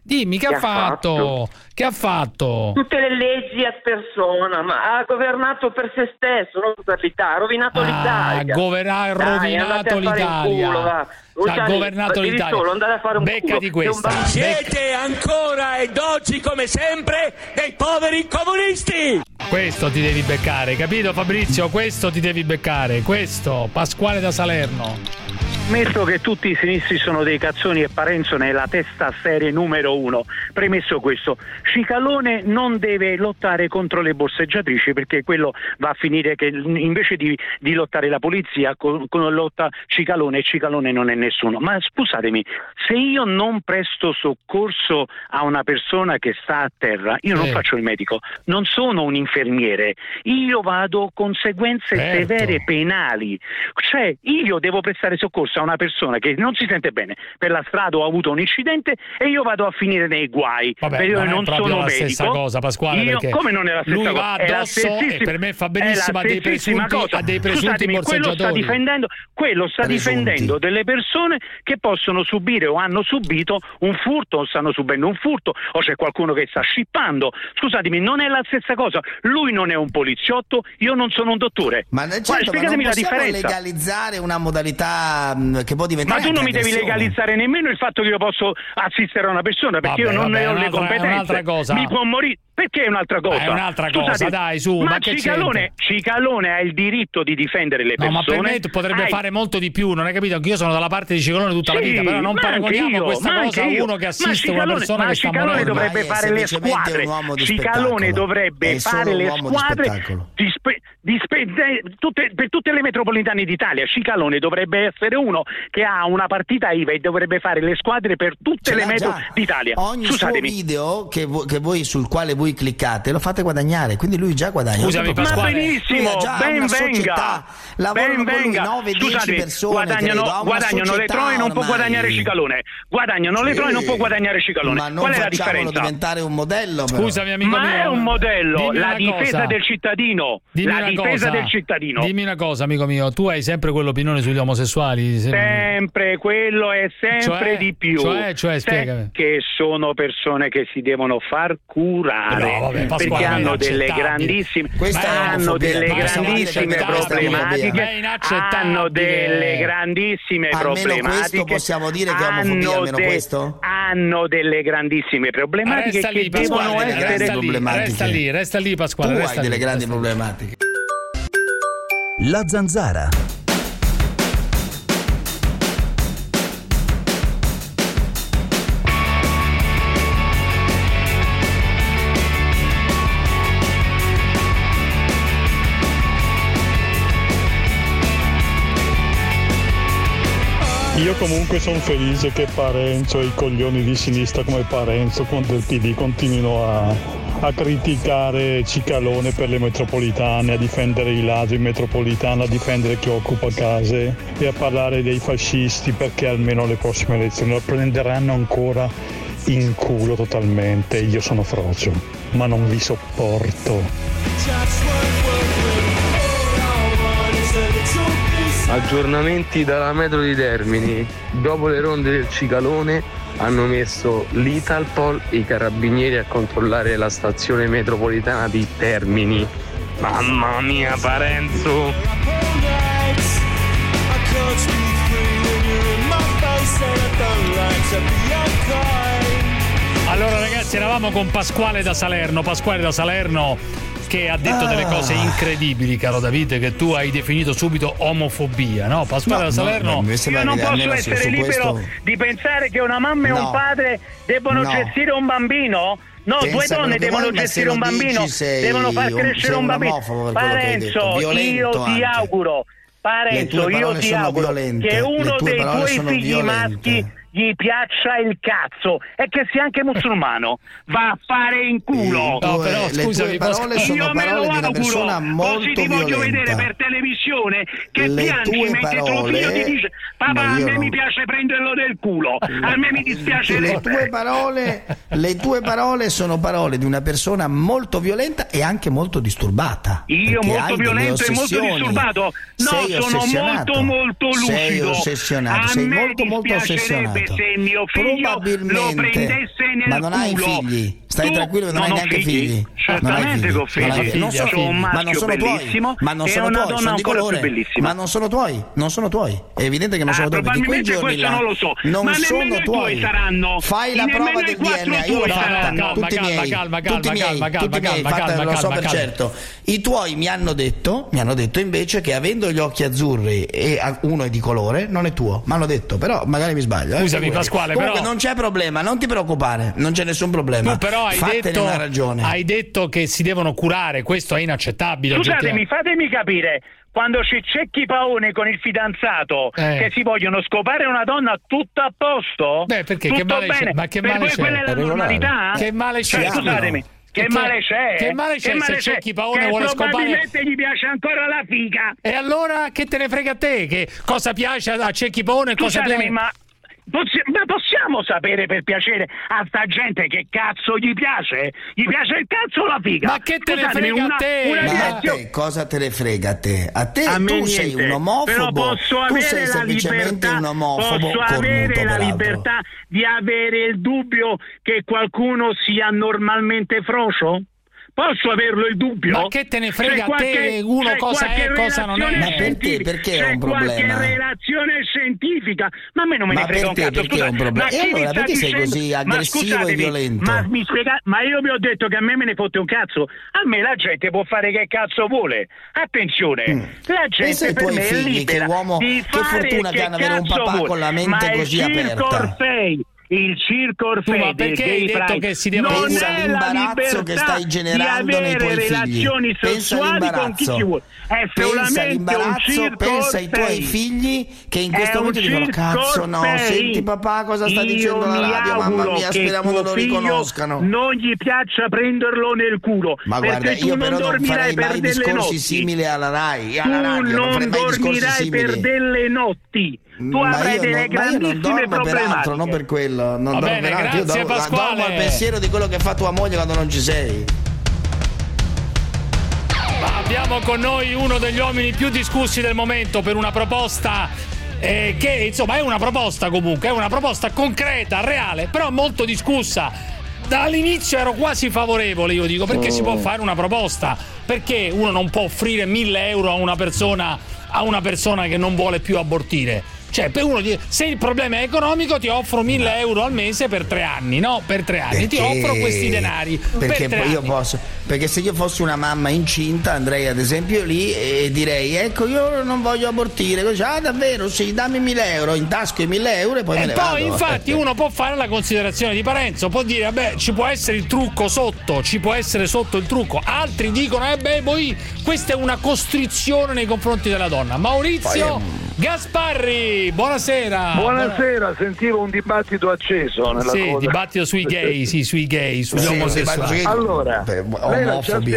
[SPEAKER 3] Dimmi, che ha fatto? Che ha fatto?
[SPEAKER 5] Tutte le leggi ad persona, ma ha governato per se stesso, non per l'Italia, ha rovinato l'Italia.
[SPEAKER 3] Rovinato l'Italia. Ha governato l'Italia. Beccati questa.
[SPEAKER 20] Siete ancora ed oggi come sempre dei poveri comunisti.
[SPEAKER 3] Questo ti devi beccare, capito Fabrizio? Questo ti devi beccare. Questo, Pasquale da Salerno.
[SPEAKER 6] Ammesso che tutti i sinistri sono dei cazzoni e Parenzo ne è la testa serie numero 1. Premesso questo, Cicalone non deve lottare contro le borseggiatrici, perché quello va a finire che invece di lottare la polizia con lotta Cicalone, e Cicalone non è nessuno. Ma scusatemi, se io non presto soccorso a una persona che sta a terra, io non faccio il medico, non sono un infermiere, io vado conseguenze severe penali. Cioè io devo prestare soccorso a una persona che non si sente bene per la strada o ha avuto un incidente e io vado a finire nei guai.
[SPEAKER 3] Vabbè,
[SPEAKER 6] perché io non
[SPEAKER 3] è
[SPEAKER 6] sono
[SPEAKER 3] la
[SPEAKER 6] medico.
[SPEAKER 3] Stessa cosa, Pasquale, perché
[SPEAKER 6] come non è la stessa
[SPEAKER 3] lui
[SPEAKER 6] cosa?
[SPEAKER 3] Va addosso e per me fa benissimo a dei presunti borseggiatori.
[SPEAKER 6] Quello sta difendendo delle persone che possono subire o hanno subito un furto, o stanno subendo un furto, o c'è qualcuno che sta scippando. Scusatemi, non è la stessa cosa. Lui non è un poliziotto, io non sono un dottore.
[SPEAKER 4] Ma certo,
[SPEAKER 6] spiegatemi
[SPEAKER 4] ma non
[SPEAKER 6] la differenza.
[SPEAKER 4] Legalizzare una modalità che può diventare.
[SPEAKER 6] Ma tu non mi devi legalizzare nemmeno il fatto che io posso assistere a una persona, perché io non ne ho le competenze.
[SPEAKER 3] È un'altra cosa.
[SPEAKER 6] Mi può morire. Perché è un'altra cosa?
[SPEAKER 3] È un'altra cosa, dai, su. Ma che
[SPEAKER 6] Cicalone ha il diritto di difendere le persone.
[SPEAKER 3] No, ma per me potrebbe fare molto di più, non hai capito? Anch'io sono dalla parte di Cicalone tutta la vita, però non paragoniamo questa cosa a uno che assiste una persona che sta morendo.
[SPEAKER 6] Cicalone dovrebbe fare le squadre. Cicalone dovrebbe fare le squadre per tutte le metropolitane d'Italia. Cicalone dovrebbe essere uno che ha una partita IVA e dovrebbe fare le squadre per tutte le metro d'Italia.
[SPEAKER 4] Ogni suo video che voi sul quale voi cliccate lo fate guadagnare, quindi lui già guadagna.
[SPEAKER 6] Scusami Pasquale, ma benissimo, ben venga, ben venga.
[SPEAKER 4] 9-10 persone
[SPEAKER 6] guadagnano le troie, non può guadagnare Cicalone. Guadagnano le troie, non può guadagnare Cicalone.
[SPEAKER 4] Ma non
[SPEAKER 6] qual è la differenza?
[SPEAKER 4] Diventare un modello, però.
[SPEAKER 3] Scusami amico mio,
[SPEAKER 6] è un modello, la
[SPEAKER 3] difesa
[SPEAKER 6] del cittadino. Del cittadino.
[SPEAKER 3] Dimmi una cosa amico mio, tu hai sempre quell'opinione sugli omosessuali?
[SPEAKER 6] Sempre, quello è sempre di più.
[SPEAKER 3] Cioè spiegami.
[SPEAKER 6] Che sono persone che si devono far curare.
[SPEAKER 3] No, vabbè, Pasquale,
[SPEAKER 6] perché hanno delle grandissime problematiche. Hanno delle grandissime problematiche.
[SPEAKER 4] Questo possiamo dire che è omofobia, almeno questo?
[SPEAKER 6] Hanno delle grandissime problematiche che devono essere.
[SPEAKER 3] Resta lì Pasquale.
[SPEAKER 4] Tu hai delle grandi problematiche.
[SPEAKER 14] La Zanzara.
[SPEAKER 25] Io comunque sono felice che Parenzo e i coglioni di sinistra come Parenzo del PD continuino a criticare Cicalone per le metropolitane, a difendere i ladri in metropolitana, a difendere chi occupa case e a parlare dei fascisti, perché almeno le prossime elezioni lo prenderanno ancora in culo totalmente. Io sono frocio, ma non vi sopporto.
[SPEAKER 7] Aggiornamenti dalla metro di Termini. Dopo le ronde del Cicalone hanno messo l'Italpol e i carabinieri a controllare la stazione metropolitana di Termini. Mamma mia, Parenzo!
[SPEAKER 3] Allora ragazzi, eravamo con Pasquale da Salerno che ha detto delle cose incredibili, caro Davide, che tu hai definito subito omofobia, no? Pasquale da Salerno.
[SPEAKER 6] Io non posso essere libero di pensare che una mamma e un padre debbano gestire un bambino? No, due donne devono gestire un bambino, devono far crescere un bambino. Parenzo, io ti auguro che uno dei tuoi figli maschi gli piaccia il cazzo e che sia anche musulmano, va a fare in culo.
[SPEAKER 4] No, però scusami,
[SPEAKER 6] io me lo auguro, così ti voglio vedere per televisione che piangi mentre tuo figlio ti dice papà, a me mi piace prenderlo del culo, a me mi dispiace.
[SPEAKER 4] Le tue parole sono parole di una persona molto violenta e anche molto disturbata.
[SPEAKER 6] Io molto violento e molto disturbato? No, sono molto lucido.
[SPEAKER 4] Sei ossessionato, sei molto ossessionato.
[SPEAKER 6] se mio figlio lo prendesse nel culo.
[SPEAKER 4] Ma non hai figli? Stai tranquillo che non hai neanche figli?
[SPEAKER 6] Certamente che ho figli. Ho un maschio bellissimo e una donna ancora più bellissima.
[SPEAKER 4] Ma non sono tuoi, non sono tuoi. È evidente che non sono tuoi.
[SPEAKER 6] Probabilmente questo non lo so.
[SPEAKER 4] Non
[SPEAKER 6] ma
[SPEAKER 4] sono tuoi.
[SPEAKER 6] Saranno.
[SPEAKER 4] Fai la prova del DNA. Io l'ho fatta. Tutti miei. Lo so per certo. I tuoi mi hanno detto invece che avendo gli occhi azzurri e uno è di colore, non è tuo. Mi hanno detto, però magari mi sbaglio.
[SPEAKER 3] Scusami Pasquale,
[SPEAKER 4] comunque
[SPEAKER 3] però
[SPEAKER 4] non c'è problema, non ti preoccupare, non c'è nessun problema.
[SPEAKER 3] Tu però hai detto che si devono curare, questo è inaccettabile.
[SPEAKER 6] Scusatemi, fatemi capire. Quando c'è Cecchi Paone con il fidanzato che si vogliono scopare una donna tutto a posto?
[SPEAKER 3] Perché
[SPEAKER 6] tutto
[SPEAKER 3] che male
[SPEAKER 6] bene.
[SPEAKER 3] c'è? Ma che male c'è?
[SPEAKER 6] Quella è la normalità?
[SPEAKER 3] Che male c'è?
[SPEAKER 6] Scusatemi. Che male c'è?
[SPEAKER 3] Che male c'è se Cecchi Paone vuole scopare?
[SPEAKER 6] Probabilmente gli piace ancora la figa.
[SPEAKER 3] E allora che te ne frega a te? Che cosa piace a Cecchi Paone e cosa piace?
[SPEAKER 6] Ma possiamo sapere per piacere a sta gente che cazzo gli piace? Gli piace il cazzo o la figa?
[SPEAKER 3] Ma che te ne frega a te?
[SPEAKER 4] Ma a te cosa te ne frega a te? A te
[SPEAKER 6] a
[SPEAKER 4] tu sei un omofobo. Tu sei semplicemente un omofobo.
[SPEAKER 6] Posso avere la libertà di avere il dubbio che qualcuno sia normalmente frocio? Posso averlo il dubbio?
[SPEAKER 3] Ma che te ne frega a te uno cosa è e cosa non è?
[SPEAKER 4] Ma perché è un problema?
[SPEAKER 6] C'è qualche relazione scientifica, ma a me non me ne frega un cazzo.
[SPEAKER 4] Perché è un problema? E allora perché sei così aggressivo e violento?
[SPEAKER 6] Ma io vi ho detto che a me ne fotte un cazzo. A me la gente può fare che cazzo vuole. Attenzione, la gente per me è libera di fare che cazzo vuole. Che avere un papà
[SPEAKER 4] con la mente così aperta.
[SPEAKER 6] Il circo Orfei,
[SPEAKER 3] ma perché hai detto che si deve
[SPEAKER 4] pensa all'imbarazzo che stai generando nei tuoi figli? Pensa all'imbarazzo. Pensa all'imbarazzo, pensa ai tuoi figli che in questo momento dicono cazzo no, senti papà cosa sta dicendo la radio, mamma mia, speriamo non lo riconoscano.
[SPEAKER 6] Non gli piaccia prenderlo nel culo.
[SPEAKER 4] Ma guarda, io però non farei mai discorsi simili alla Rai, non farei mai discorsi simili
[SPEAKER 6] per delle notti. Tu avrai delle grandissime problematiche.
[SPEAKER 4] Non per quello, non
[SPEAKER 3] va bene, grazie
[SPEAKER 4] io
[SPEAKER 3] Pasquale.
[SPEAKER 4] Dormo al pensiero di quello che fa tua moglie quando non ci sei.
[SPEAKER 3] Abbiamo con noi uno degli uomini più discussi del momento per una proposta che insomma è una proposta comunque, è una proposta concreta, reale, però molto discussa. Dall'inizio ero quasi favorevole, io dico, perché si può fare una proposta, perché uno non può offrire 1.000 euro a una persona che non vuole più abortire. Cioè, per uno dice, se il problema è economico ti offro 1.000 euro al mese per 3 anni, no? Per 3 anni ti offro questi denari.
[SPEAKER 4] Perché
[SPEAKER 3] per 3
[SPEAKER 4] io
[SPEAKER 3] anni.
[SPEAKER 4] posso. Perché se io fossi una mamma incinta andrei ad esempio lì e direi ecco io non voglio abortire. Così, davvero sì, dammi 1.000 euro, in tasca i 1.000 euro e poi me ne vado.
[SPEAKER 3] E poi infatti uno può fare la considerazione di Parenzo, può dire vabbè ci può essere il trucco sotto, ci può essere sotto il trucco. Altri dicono poi questa è una costrizione nei confronti della donna. Maurizio Gasparri, buonasera.
[SPEAKER 2] Buonasera, sentivo un dibattito acceso nella cosa.
[SPEAKER 3] Dibattito sui gay, sugli omosessuali.
[SPEAKER 2] Allora, lei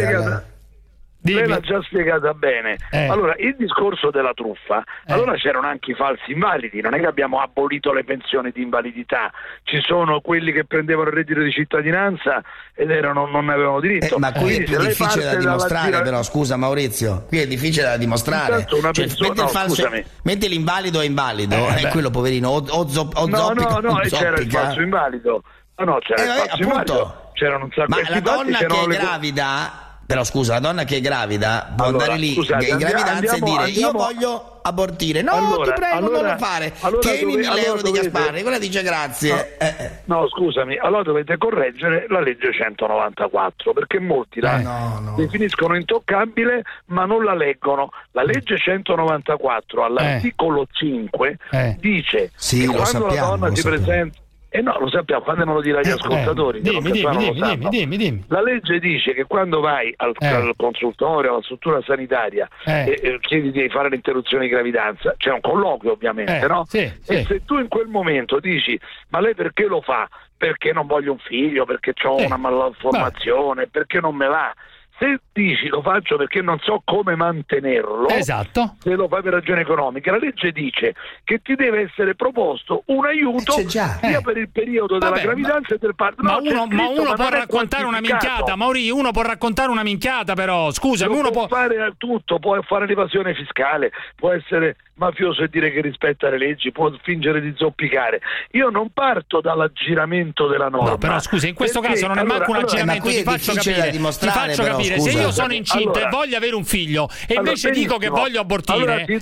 [SPEAKER 2] l'ha già spiegata bene. Allora, il discorso della truffa, allora c'erano anche i falsi invalidi, non è che abbiamo abolito le pensioni di invalidità, ci sono quelli che prendevano il reddito di cittadinanza ed non ne avevano diritto.
[SPEAKER 4] Ma qui è più difficile da dimostrare, però scusa Maurizio, qui è difficile da dimostrare. Metti l'invalido è invalido, quello poverino o
[SPEAKER 2] c'era il falso invalido. C'era il falso invalido. C'erano un sacco
[SPEAKER 4] di la donna che è gravida. Però scusa, la donna che è gravida può andare lì in gravidanza e dire io voglio abortire. No, ti prego, non lo fare. Tieni 1.000 euro di Gasparri. Quella dice grazie.
[SPEAKER 2] No, scusami, allora dovete correggere la legge 194 perché molti la definiscono intoccabile ma non la leggono. La legge 194 all'articolo 5 dice che quando la donna si presenta lo sappiamo, fatemelo dire agli ascoltatori.
[SPEAKER 3] Dimmi.
[SPEAKER 2] La legge dice che quando vai al consultorio, alla struttura sanitaria e chiedi di fare l'interruzione di gravidanza, c'è un colloquio ovviamente, no? E se tu in quel momento dici ma lei perché lo fa? Perché non voglio un figlio, perché ho una malformazione, perché non me va. Se dici lo faccio perché non so come mantenerlo, se lo fai per ragioni economiche, la legge dice che ti deve essere proposto un aiuto sia per il periodo della gravidanza e del parto.
[SPEAKER 3] Ma uno può raccontare una minchiata, Mauri, uno può raccontare una minchiata però, scusami, uno può
[SPEAKER 2] fare tutto, può fare l'evasione fiscale, può essere mafioso e dire che rispetta le leggi, può fingere di zoppicare. Io non parto dall'aggiramento della norma.
[SPEAKER 3] No, però scusa, in questo caso non è manco un aggiramento, ti faccio capire. Se io sono incinta e voglio avere un figlio e invece dico che voglio abortire, e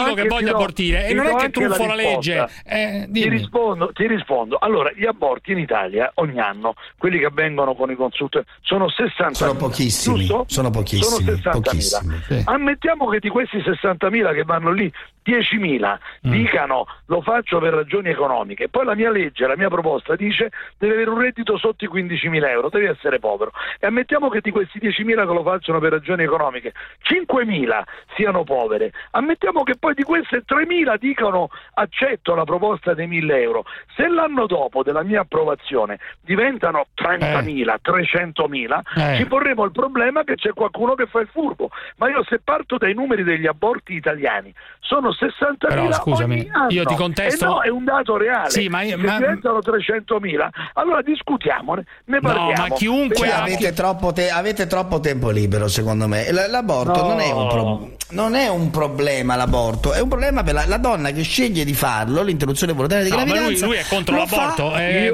[SPEAKER 3] non è che trufo la legge.
[SPEAKER 2] Ti rispondo. Allora, gli aborti in Italia ogni anno, quelli che avvengono con i consultori, sono 60.000.
[SPEAKER 4] Sono pochissimi.
[SPEAKER 2] Giusto?
[SPEAKER 4] Sono
[SPEAKER 2] 60.000.
[SPEAKER 4] Sì.
[SPEAKER 2] Ammettiamo che di questi 60.000 che vanno lì, 10.000 dicano lo faccio per ragioni economiche. Poi la mia legge, la mia proposta dice deve avere un reddito sotto i 15.000 euro, devi essere povero. E ammettiamo che di questi 10.000 che lo facciano per ragioni economiche, 5.000 siano povere. Ammettiamo che poi di queste 3.000 dicano accetto la proposta dei 1.000 euro. Se l'anno dopo della mia approvazione diventano 30.000, 300.000, ci porremo il problema che c'è qualcuno che fa il furbo. Ma io se parto dai numeri degli aborti italiani, sono 60.000
[SPEAKER 3] però, scusami,
[SPEAKER 2] ogni anno.
[SPEAKER 3] Io ti contesto.
[SPEAKER 2] No, è un dato reale.
[SPEAKER 3] Sì,
[SPEAKER 2] se diventano 300.000, allora discutiamone, ne parliamo.
[SPEAKER 3] No, ma chiunque
[SPEAKER 4] avete troppo tempo libero, secondo me. L'aborto non è un problema, l'aborto è un problema per la donna che sceglie di farlo, l'interruzione volontaria di gravidanza.
[SPEAKER 3] Ma lui è contro l'aborto.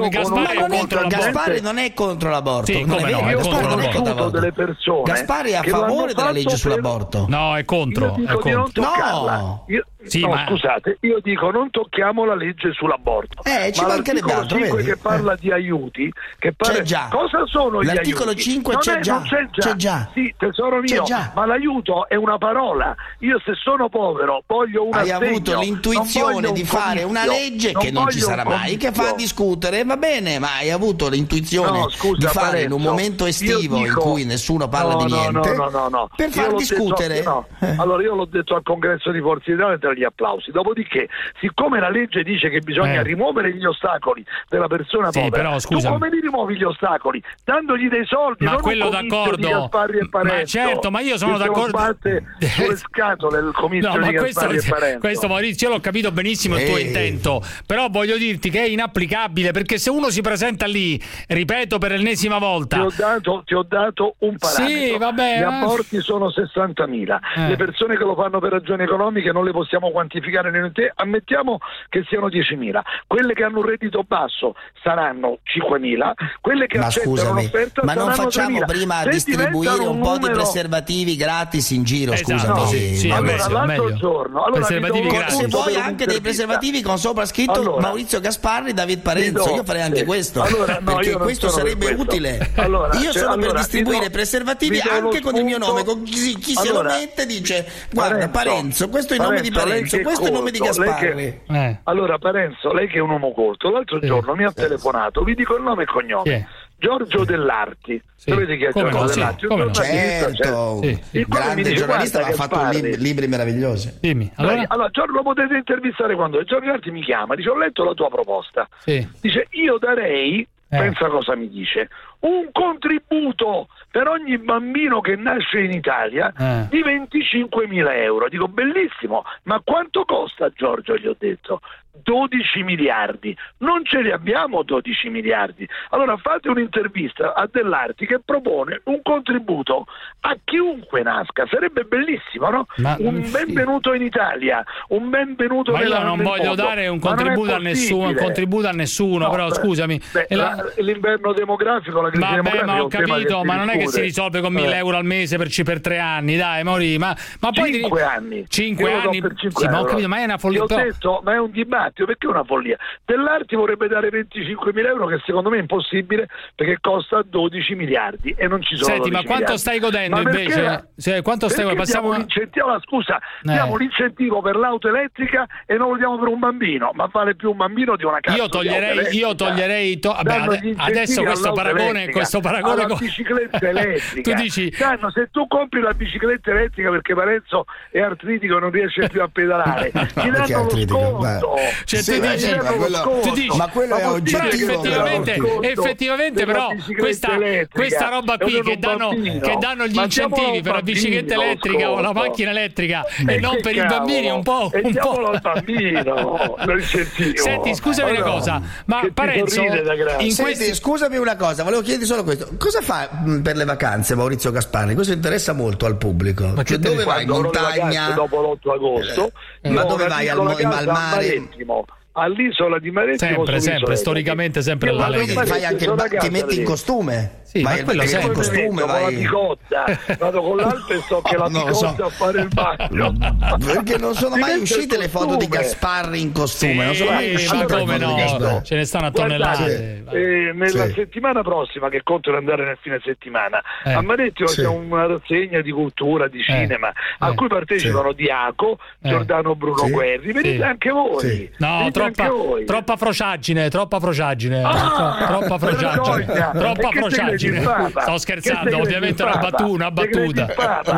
[SPEAKER 4] Gaspare non è contro l'aborto.
[SPEAKER 3] Sì,
[SPEAKER 4] non è vero.
[SPEAKER 3] Io
[SPEAKER 4] Gaspare non è contro
[SPEAKER 2] delle persone.
[SPEAKER 4] Gaspare è a favore della legge sull'aborto.
[SPEAKER 3] No, è contro.
[SPEAKER 2] Io dico di non toccarla. Scusate, io dico non tocchiamo la legge sull'aborto.
[SPEAKER 4] Ci mancherebbe altro,
[SPEAKER 2] 5 che parla di aiuti,
[SPEAKER 4] c'è già.
[SPEAKER 2] Cosa sono gli aiuti?
[SPEAKER 4] L'articolo 5 c'è già.
[SPEAKER 2] Sì, tesoro mio, ma l'aiuto è una parola. Io se sono povero voglio un assegno.
[SPEAKER 4] Hai avuto l'intuizione di fare una legge che non ci sarà mai, che fa discutere, va bene, ma hai avuto l'intuizione di fare in un momento estivo in cui nessuno parla di niente per far discutere.
[SPEAKER 2] Allora io l'ho detto al congresso di Forza Italia tra gli applausi. Dopodiché, siccome la legge dice che bisogna rimuovere gli ostacoli della persona povera,
[SPEAKER 3] però,
[SPEAKER 2] tu come li rimuovi gli ostacoli? Dandogli dei soldi,
[SPEAKER 3] ma
[SPEAKER 2] non
[SPEAKER 3] quello
[SPEAKER 2] un
[SPEAKER 3] d'accordo.
[SPEAKER 2] Di Gasparri e Parenzo,
[SPEAKER 3] ma certo, ma io sono d'accordo.
[SPEAKER 2] Sulle scatole il comizio di Gasparri e Parenzo.
[SPEAKER 3] Questo Maurizio, io l'ho capito benissimo il tuo intento, però voglio dirti che è inapplicabile, perché se uno si presenta lì, ripeto per l'ennesima volta,
[SPEAKER 2] ti ho dato un parametro.
[SPEAKER 3] Sì, vabbè,
[SPEAKER 2] gli aborti sono 60.000, le persone che lo fanno per ragioni economiche non le possiamo quantificare niente. Ammettiamo che siano 10.000, quelle che hanno un reddito basso saranno 5.000, quelle che accettano un'offerta
[SPEAKER 4] ma non
[SPEAKER 2] saranno
[SPEAKER 4] facciamo
[SPEAKER 2] 3.000.
[SPEAKER 4] prima distribuire un po' di preservativi gratis in giro, scusami.
[SPEAKER 2] Allora l'altro giorno
[SPEAKER 3] preservativi gratis.
[SPEAKER 4] Se vuoi anche dei preservativi con sopra scritto Maurizio Gasparri, David Parenzo, io farei anche questo, perché questo sarebbe utile. Io sono per distribuire preservativi anche con il mio nome, con chi se lo mette dice guarda Parenzo, questo è il nome di Parenzo, questo è il nome di Gasparri.
[SPEAKER 2] Allora Parenzo, lei che è un uomo colto, l'altro giorno mi ha telefonato, vi dico il nome e cognome, Giorgio Dell'Arti. Sapete chi è Giorgio Dell'Arti?
[SPEAKER 4] Certo, grande giornalista, ha fatto libri meravigliosi.
[SPEAKER 2] Allora Giorgio lo potete intervistare quando Giorgio Dell'Arti mi chiama, dice ho letto la tua proposta, dice io darei, pensa cosa mi dice, un contributo per ogni bambino che nasce in Italia di 25.000 euro. Dico bellissimo, ma quanto costa, Giorgio? Gli ho detto 12 miliardi, non ce li abbiamo 12 miliardi. Allora fate un'intervista a Dell'Arti che propone un contributo a chiunque nasca, sarebbe bellissimo, no? Un benvenuto inItalia, un benvenuto
[SPEAKER 3] nella mondo. Ma io non voglio dare un contributo a nessuno, però scusami.
[SPEAKER 2] L'inverno demografico, la crisi demografica,
[SPEAKER 3] ma ho capito, ma non è che si risolve con 1.000 euro al mese per 3 anni, dai Mauri, ma poi
[SPEAKER 2] 5 anni.
[SPEAKER 3] 5 anni. Sì, ma ho capito, ma è una follia.
[SPEAKER 2] Ho detto, ma è un dibattito, perché è una follia. Dell'Arti vorrebbe dare 25.000 euro, che secondo me è impossibile perché costa 12 miliardi e non ci sono.
[SPEAKER 3] Senti, ma quanto
[SPEAKER 2] miliardi.
[SPEAKER 3] Stai godendo invece? Quanto stai
[SPEAKER 2] passiamo l'incentivo, scusa, diamo l'incentivo per l'auto elettrica e non lo diamo per un bambino, ma vale più un bambino di una casa.
[SPEAKER 3] Io toglierei adesso questo paragone
[SPEAKER 2] con bicicletta elettrica.
[SPEAKER 3] Tu dici
[SPEAKER 2] se tu compri la bicicletta elettrica perché Parenzo è artritico e non riesce più a pedalare, ti danno lo sconto.
[SPEAKER 3] Cioè, tu dici,
[SPEAKER 4] ma quello è oggettivo.
[SPEAKER 3] Effettivamente però questa roba qui che danno gli incentivi per la bicicletta elettrica o la macchina elettrica e non per i bambini è un po'.
[SPEAKER 2] Al bambino,
[SPEAKER 3] Senti, scusami una cosa, ma Parenzo,
[SPEAKER 4] scusami una cosa, volevo chiederti solo questo: cosa fa per le vacanze Maurizio Gasparri? Questo interessa molto al pubblico.
[SPEAKER 2] Ma
[SPEAKER 4] cioè, dove vai? In montagna?
[SPEAKER 2] Dopo l'8 agosto.
[SPEAKER 4] Ma dove vai? Al mare?
[SPEAKER 2] All'isola di Marettimo.
[SPEAKER 3] Sempre, storicamente sempre
[SPEAKER 4] alla Lega. Ti metti in costume?
[SPEAKER 3] Sì, ma quello
[SPEAKER 4] in costume,
[SPEAKER 2] vai. Con la bicotta, vado con l'alpe e so che la bicotta a fare il bagno.
[SPEAKER 4] Perché non sono mai uscite le foto di Gasparri in costume, non sono mai uscite.
[SPEAKER 3] Come no? Ce ne stanno a tonnellate.
[SPEAKER 2] Nella settimana prossima, che conto di andare nel fine settimana, a Marettimo c'è una rassegna di cultura, di cinema, a cui partecipano Diaco, Giordano Bruno Guerri. Venite anche voi.
[SPEAKER 3] No, troppa frociaggine. Sto scherzando, ovviamente una battuta.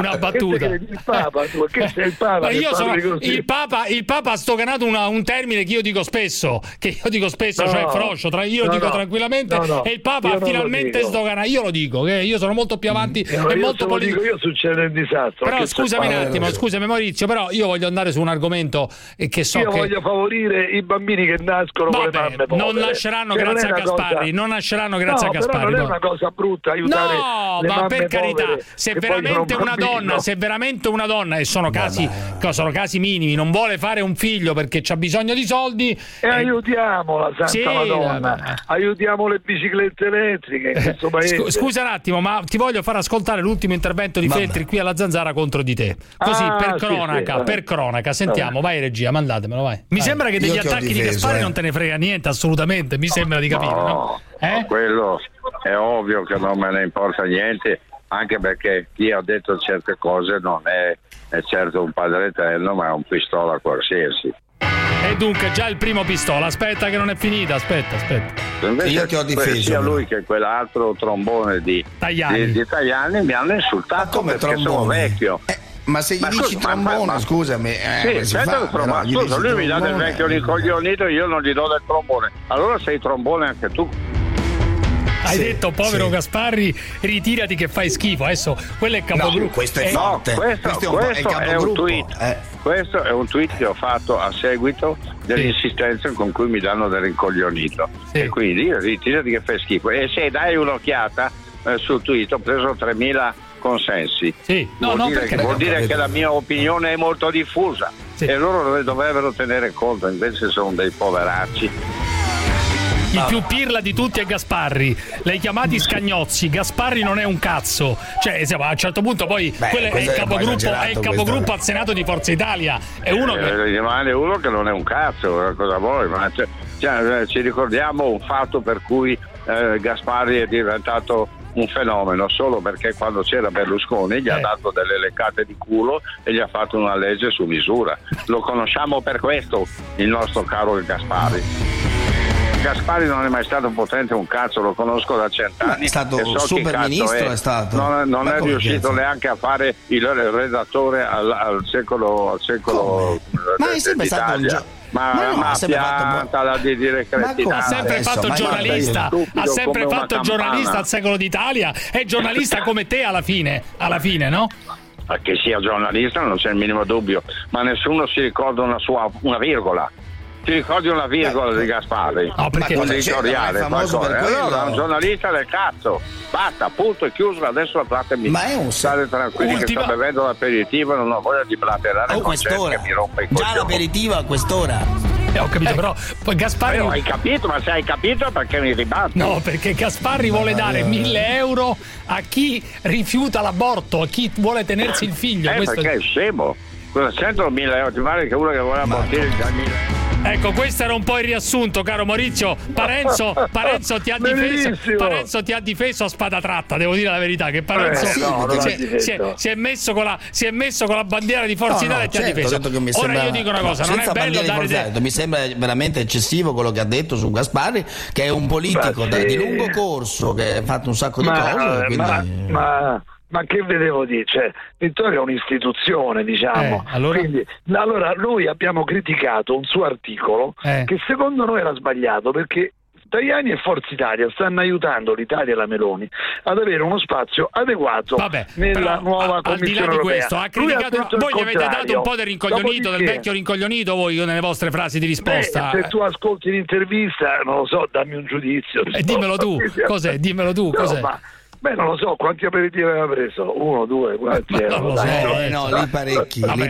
[SPEAKER 2] Che sei il Papa?
[SPEAKER 3] Ma io sono il Papa ha stocanato un termine che io dico spesso, cioè frocio, tranquillamente, e il Papa ha finalmente stocanato. Io lo dico, che io sono molto più avanti e molto politico.
[SPEAKER 2] Io succede il disastro.
[SPEAKER 3] Però scusami un attimo, scusami Maurizio, però io voglio andare su un argomento che so
[SPEAKER 2] io voglio favorire i bambini che nascono con le mamme povere.
[SPEAKER 3] Non nasceranno grazie a Gasparri, non nasceranno grazie a Gasparri.
[SPEAKER 2] Però non è una cosa brutta aiutare le
[SPEAKER 3] ma per carità,
[SPEAKER 2] povere,
[SPEAKER 3] se veramente una donna, e sono casi minimi, non vuole fare un figlio perché c'ha bisogno di soldi,
[SPEAKER 2] e aiutiamola, Santa Madonna, aiutiamo le biciclette elettriche in questo paese.
[SPEAKER 3] Scusa un attimo, ma ti voglio far ascoltare l'ultimo intervento di Feltri qui alla Zanzara contro di te, così per cronaca, sentiamo, vai regia, mandatemelo, vai. Mi sembra che degli attacchi di Gasparri non te ne frega niente, assolutamente, mi sembra di capire, no?
[SPEAKER 8] Quello è ovvio che non me ne importa niente, anche perché chi ha detto certe cose non è certo un padre eterno, ma è un pistola qualsiasi.
[SPEAKER 3] E dunque già il primo pistola, aspetta che non è finita, aspetta.
[SPEAKER 8] Invece
[SPEAKER 4] io ti ho difeso.
[SPEAKER 8] Sia lui che quell'altro trombone di Tajani mi hanno insultato perché sono vecchio.
[SPEAKER 4] Ma se gli dici trombone, scusami.
[SPEAKER 8] Scusa, lui mi dà del vecchio rincoglionito e io non gli do del trombone. Allora sei trombone anche tu.
[SPEAKER 3] Hai detto povero Gasparri, ritirati che fai schifo. Adesso quello è capogruppo.
[SPEAKER 8] Questo è forte. Questo è un tweet. Questo è un tweet che ho fatto a seguito dell'insistenza con cui mi danno del rincoglionito. E quindi ritirati che fai schifo. E se dai un'occhiata sul tweet, ho preso 3.000 consensi. Vuol dire che la mia opinione è molto diffusa e loro ne dovrebbero tenere conto, invece sono dei poveracci.
[SPEAKER 3] Il più pirla di tutti è Gasparri, l'hai chiamati scagnozzi, Gasparri non è un cazzo, cioè a un certo punto poi quello è il capogruppo al Senato di Forza Italia, è uno
[SPEAKER 8] che non è un cazzo, cosa vuoi? Ma ci ricordiamo un fatto per cui Gasparri è diventato un fenomeno solo perché quando c'era Berlusconi gli ha dato delle leccate di culo e gli ha fatto una legge su misura. Lo conosciamo per questo, il nostro caro Gasparri. Gasparri non è mai stato potente un cazzo, lo conosco da 100 anni.
[SPEAKER 4] È stato super ministro, è stato.
[SPEAKER 8] Non è riuscito neanche a fare il redattore al secolo
[SPEAKER 4] ma è sempre stato un
[SPEAKER 8] ma pianta di dire
[SPEAKER 3] ha sempre fatto giornalista, al Secolo d'Italia, è giornalista come te alla fine, no?
[SPEAKER 8] Che sia giornalista non c'è il minimo dubbio, ma nessuno si ricorda una virgola. Ti ricordi una virgola di Gasparri?
[SPEAKER 3] No, perché
[SPEAKER 8] un editoriale, allora un giornalista del cazzo, basta, punto e chiuso, adesso fatemi stare tranquilli che sto bevendo l'aperitivo e non ho voglia di blaterare con gente che mi rompe i coglioni.
[SPEAKER 4] Già l'aperitivo a quest'ora.
[SPEAKER 3] Ho capito, però poi Gasparri
[SPEAKER 8] hai capito, ma se hai capito perché mi ribatti?
[SPEAKER 3] No, perché Gasparri vuole dare 1.000 euro a chi rifiuta l'aborto, a chi vuole tenersi il figlio.
[SPEAKER 8] Perché è scemo. Cosa c'entrano 1.000 euro? Ti pare che uno che vuole abortire già 1.000 euro?
[SPEAKER 3] Ecco, questo era un po' il riassunto, caro Maurizio. Parenzo ti ha difeso a spada tratta, devo dire la verità, che Parenzo si è messo con la bandiera di Forza Italia e ti ha difeso. Ora io dico una cosa, non è bello dare
[SPEAKER 4] mi sembra veramente eccessivo quello che ha detto su Gasparri, che è un politico di lungo corso, che ha fatto un sacco di cose, quindi...
[SPEAKER 2] Ma che vedevo dire? Cioè, Vittorio è un'istituzione, diciamo.
[SPEAKER 3] Allora?
[SPEAKER 2] Quindi, noi abbiamo criticato un suo articolo che secondo noi era sbagliato, perché Tajani e Forza Italia stanno aiutando l'Italia e la Meloni ad avere uno spazio adeguato nella nuova Commissione europea.
[SPEAKER 3] Questo, ha criticato, voi gli avete dato un po' del rincoglionito, del vecchio rincoglionito voi nelle vostre frasi di risposta.
[SPEAKER 2] Se tu ascolti l'intervista, non lo so, dammi un giudizio.
[SPEAKER 3] Dimmelo tu, cos'è? Dimmelo tu, cos'è?
[SPEAKER 2] Non lo so, quanti aperitivi aveva preso? 1, 2, quanti erano?
[SPEAKER 4] Lì parecchi. Vabbè,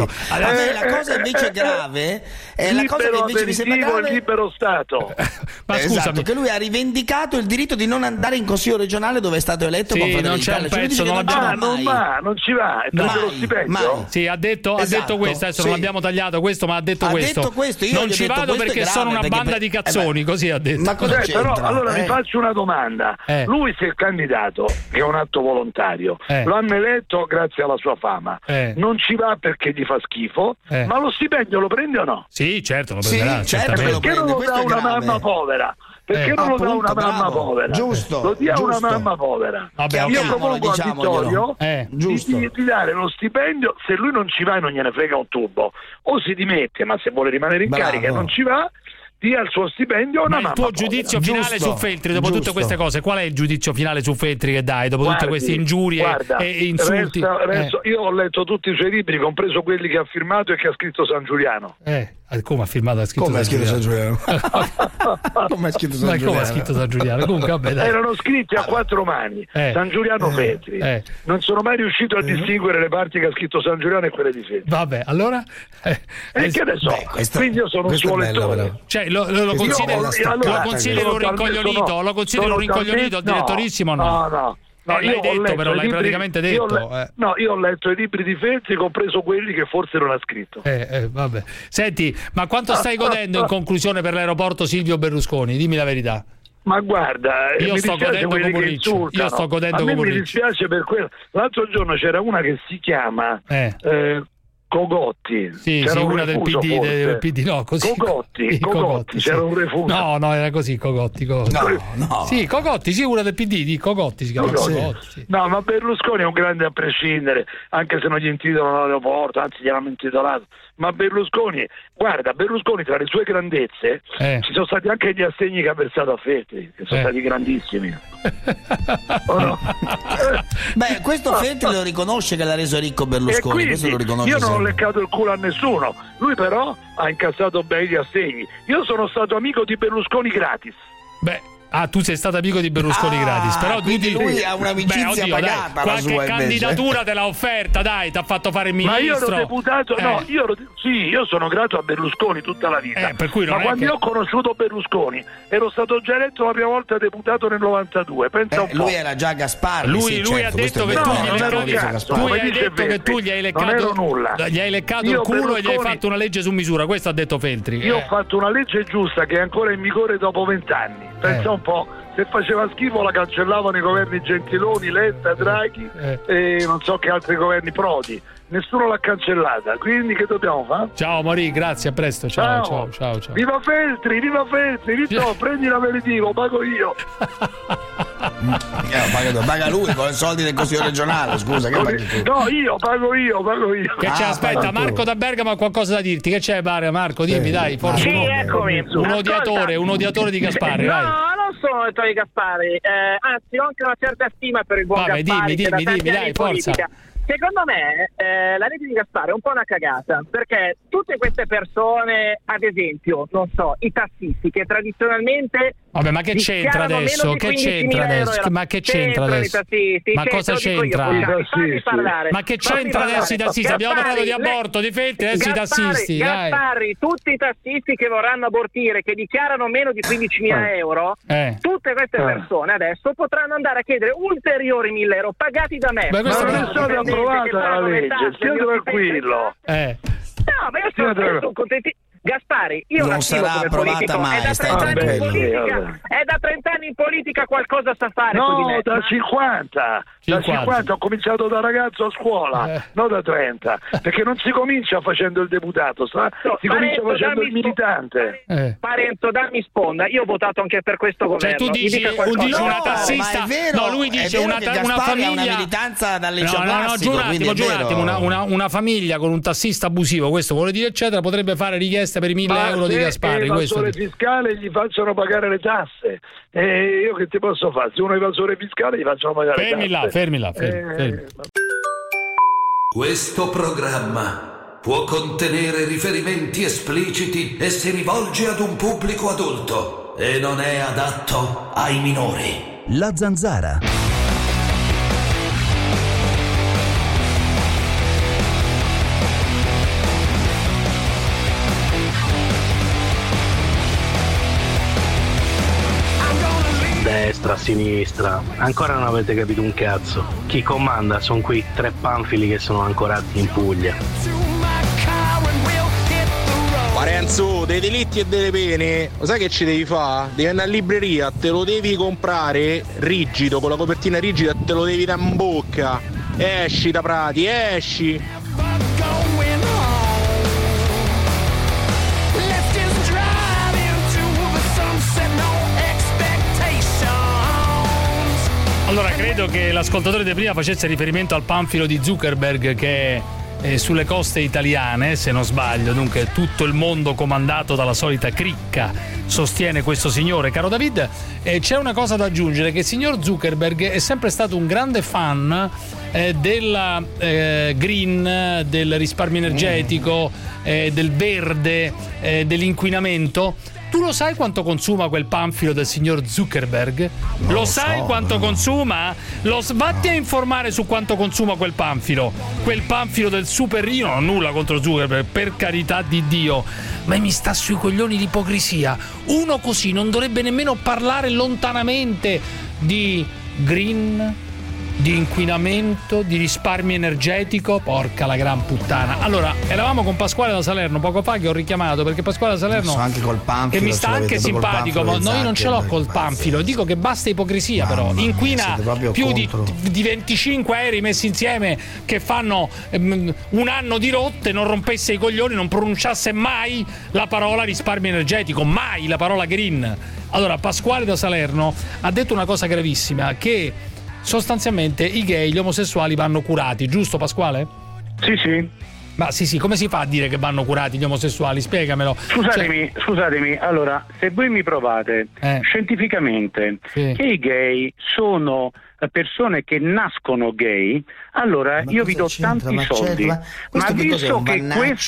[SPEAKER 4] la cosa invece grave è la cosa che invece mi sembra grave.
[SPEAKER 2] Il libero Stato.
[SPEAKER 3] Ma scusami,
[SPEAKER 4] che lui ha rivendicato il diritto di non andare in Consiglio regionale dove è stato eletto con Fratelli d'Italia.
[SPEAKER 2] Non ci va, è per lo stipendio.
[SPEAKER 3] Sì, ha detto questo, adesso non abbiamo tagliato questo, ma ha detto questo. Non ci vado perché sono una banda di cazzoni, così ha detto.
[SPEAKER 4] Ma cosa c'entra?
[SPEAKER 2] Però allora vi faccio una domanda. Lui si è candidato, che è un atto volontario, lo hanno eletto grazie alla sua fama, non ci va perché gli fa schifo, ma lo stipendio lo prende o no?
[SPEAKER 3] Sì, certo, lo prenderà.
[SPEAKER 2] Perché non lo dà una mamma povera? Perché non lo dà una mamma povera?
[SPEAKER 4] Giusto.
[SPEAKER 2] Lo dia una mamma povera. Io propongo a Vittorio di dare lo stipendio, se lui non ci va e non gliene frega un tubo, o si dimette, ma se vuole rimanere in carica e non ci va, dia il suo stipendio a una mamma.
[SPEAKER 3] Il tuo giudizio finale su Feltri dopo tutte queste cose, qual è il giudizio finale su Feltri che dai dopo tutte queste ingiurie e insulti?
[SPEAKER 2] Io ho letto tutti i suoi libri, compreso quelli che ha firmato e che ha scritto San Giuliano.
[SPEAKER 3] Come ha firmato? Ha scritto San Giuliano?
[SPEAKER 4] Come ha scritto San Giuliano?
[SPEAKER 3] Come ha scritto San Giuliano? Comunque, vabbè, dai.
[SPEAKER 2] Erano scritti a 4 mani, San Giuliano Feltri. Non sono mai riuscito a distinguere le parti che ha scritto San Giuliano e quelle di Feltri.
[SPEAKER 3] Vabbè, allora?
[SPEAKER 2] Che ne so, quindi io sono un suo lettore.
[SPEAKER 3] Cioè, lo considero un rincoglionito? Lo considero un rincoglionito al direttorissimo?
[SPEAKER 2] No.
[SPEAKER 3] No, l'hai detto, però l'hai praticamente detto.
[SPEAKER 2] Io ho letto i libri di Feltri, compreso quelli che forse non ha scritto.
[SPEAKER 3] Vabbè. Senti, ma quanto stai godendo in conclusione per l'aeroporto Silvio Berlusconi? Dimmi la verità.
[SPEAKER 2] Ma guarda,
[SPEAKER 3] io sto godendo come un riccio. Io sto godendo come un riccio.
[SPEAKER 2] Mi dispiace per quello. L'altro giorno c'era una che si chiama Cogotti.
[SPEAKER 3] Sì, una del PD, no, così.
[SPEAKER 2] Cogotti, c'era un refuso.
[SPEAKER 3] No, era così, Cogotti.
[SPEAKER 4] No.
[SPEAKER 3] Sì, Cogotti, una del PD, di Cogotti si chiama. Cogotti.
[SPEAKER 2] No, ma Berlusconi è un grande a prescindere, anche se non gli intitolano l'aeroporto, anzi gli hanno intitolato. Ma Berlusconi tra le sue grandezze ci sono stati anche gli assegni che ha versato a Feltri, che sono stati grandissimi.
[SPEAKER 4] Beh, questo Feltri lo riconosce che l'ha reso ricco Berlusconi,
[SPEAKER 2] quindi,
[SPEAKER 4] questo lo riconosce.
[SPEAKER 2] Io non ho leccato il culo a nessuno, lui però ha incassato bene gli assegni. Io sono stato amico di Berlusconi gratis.
[SPEAKER 3] Tu sei stato amico di Berlusconi gratis, però
[SPEAKER 4] lui ha un'amicizia pagata.
[SPEAKER 3] Qualche candidatura te l'ha offerta, dai, ti ha fatto fare il ministro.
[SPEAKER 2] Ma io ero deputato, io sono grato a Berlusconi tutta la vita.
[SPEAKER 3] Per cui
[SPEAKER 2] ma quando io ho conosciuto Berlusconi ero stato già eletto la prima volta deputato nel 92. Pensa un po'.
[SPEAKER 4] Lui era già Gasparri.
[SPEAKER 3] Lui ha detto che tu gli hai leccato il culo e gli hai fatto una legge su misura. Questo ha detto Feltri.
[SPEAKER 2] Io ho fatto una legge giusta che è ancora in vigore dopo 20 anni. Pensa un po', se faceva schifo la cancellavano i governi Gentiloni, Letta, Draghi e non so che altri governi, Prodi. Nessuno l'ha cancellata, quindi che dobbiamo fare?
[SPEAKER 3] Ciao Mori, grazie, a presto. Ciao.
[SPEAKER 2] Viva Feltri, Vittorio, prendi l'aperitivo, pago io.
[SPEAKER 4] Paga lui con i soldi del Consiglio regionale, scusa, che paghi tu?
[SPEAKER 2] No, pago io.
[SPEAKER 3] Che c'è? Aspetta, Marco da Bergamo ha qualcosa da dirti. Che c'è, Marco? Dimmi, dai, forse
[SPEAKER 26] eccomi.
[SPEAKER 3] un odiatore di Gasparri, vai.
[SPEAKER 26] No, non sono un odiatore di Gasparri, anzi ho anche una certa stima per il buon Gasparri.
[SPEAKER 3] Dimmi, dai, forza.
[SPEAKER 26] Secondo me la legge di Gasparri è un po' una cagata, perché tutte queste persone, ad esempio, non so, i tassisti che tradizamente
[SPEAKER 3] vabbè, ma che c'entra adesso? Che c'entra adesso? Ma che c'entra adesso? Ma cosa c'entra? Ma che c'entra adesso i tassisti? Abbiamo parlato di aborto, di Feltri, adesso i tassisti.
[SPEAKER 26] Gasparri, tutti i tassisti che vorranno abortire, che dichiarano meno di 15.000 euro, tutte queste persone adesso potranno andare a chiedere ulteriori 1.000 euro pagati da me.
[SPEAKER 2] Ma questo non è stato approvato la legge, stia tranquillo.
[SPEAKER 26] No, ma io sono contenti. Gasparri, io
[SPEAKER 4] non sarà approvata mai,
[SPEAKER 26] è da 30 anni in politica, qualcosa sa fare.
[SPEAKER 2] No, da 50. Da 50 ho cominciato da ragazzo a scuola, non da 30, perché non si comincia facendo il deputato, si comincia facendo il militante.
[SPEAKER 6] Parenzo, dammi sponda, io ho votato anche per questo governo.
[SPEAKER 3] Cioè tu dici una tassista, lui dice una famiglia,
[SPEAKER 4] una militanza dalle
[SPEAKER 3] una famiglia con un tassista abusivo, questo vuole dire eccetera, potrebbe fare richiesta per i 1.000 euro di Gasparri.
[SPEAKER 2] Evasore fiscale gli facciano pagare le tasse. Io che ti posso fare? Se uno è evasore fiscale gli facciano pagare le tasse.
[SPEAKER 3] Fermi.
[SPEAKER 1] Questo programma può contenere riferimenti espliciti e si rivolge ad un pubblico adulto e non è adatto ai minori.
[SPEAKER 14] La Zanzara.
[SPEAKER 24] Destra, sinistra, ancora non avete capito un cazzo. Chi comanda sono quei 3 panfili che sono ancorati in Puglia.
[SPEAKER 22] Parenzo, dei delitti e delle pene, lo sai che ci devi fare? Devi andare in libreria, te lo devi comprare rigido, con la copertina rigida, te lo devi dare in bocca. Esci da Prati, esci.
[SPEAKER 3] Allora, credo che l'ascoltatore di prima facesse riferimento al panfilo di Zuckerberg che è sulle coste italiane, se non sbaglio, dunque tutto il mondo comandato dalla solita cricca, sostiene questo signore. Caro David, c'è una cosa da aggiungere, che il signor Zuckerberg è sempre stato un grande fan della green, del risparmio energetico, del verde, dell'inquinamento. Tu lo sai quanto consuma quel panfilo del signor Zuckerberg? Lo sai quanto consuma? Vatti a informare su quanto consuma quel panfilo del super. Io non ho nulla contro Zuckerberg, per carità di Dio, ma mi sta sui coglioni l'ipocrisia. Uno così non dovrebbe nemmeno parlare lontanamente di green, di inquinamento, di risparmio energetico. Porca la gran puttana. Allora, eravamo con Pasquale da Salerno poco fa, che ho richiamato perché Pasquale da Salerno
[SPEAKER 4] anche col panfilo,
[SPEAKER 3] che mi sta anche simpatico, ma io non ce l'ho col panfilo. Dico che basta ipocrisia, però inquina più di 25 aerei messi insieme che fanno un anno di rotte. Non rompesse i coglioni, non pronunciasse mai la parola risparmio energetico, mai la parola green. Allora, Pasquale da Salerno ha detto una cosa gravissima, che sostanzialmente i gay, gli omosessuali vanno curati, giusto Pasquale?
[SPEAKER 6] Sì.
[SPEAKER 3] Ma sì, come si fa a dire che vanno curati gli omosessuali? Spiegamelo.
[SPEAKER 6] Scusatemi, allora, se voi mi provate scientificamente che i gay sono persone che nascono gay, allora io vi do tanti soldi. Ma visto che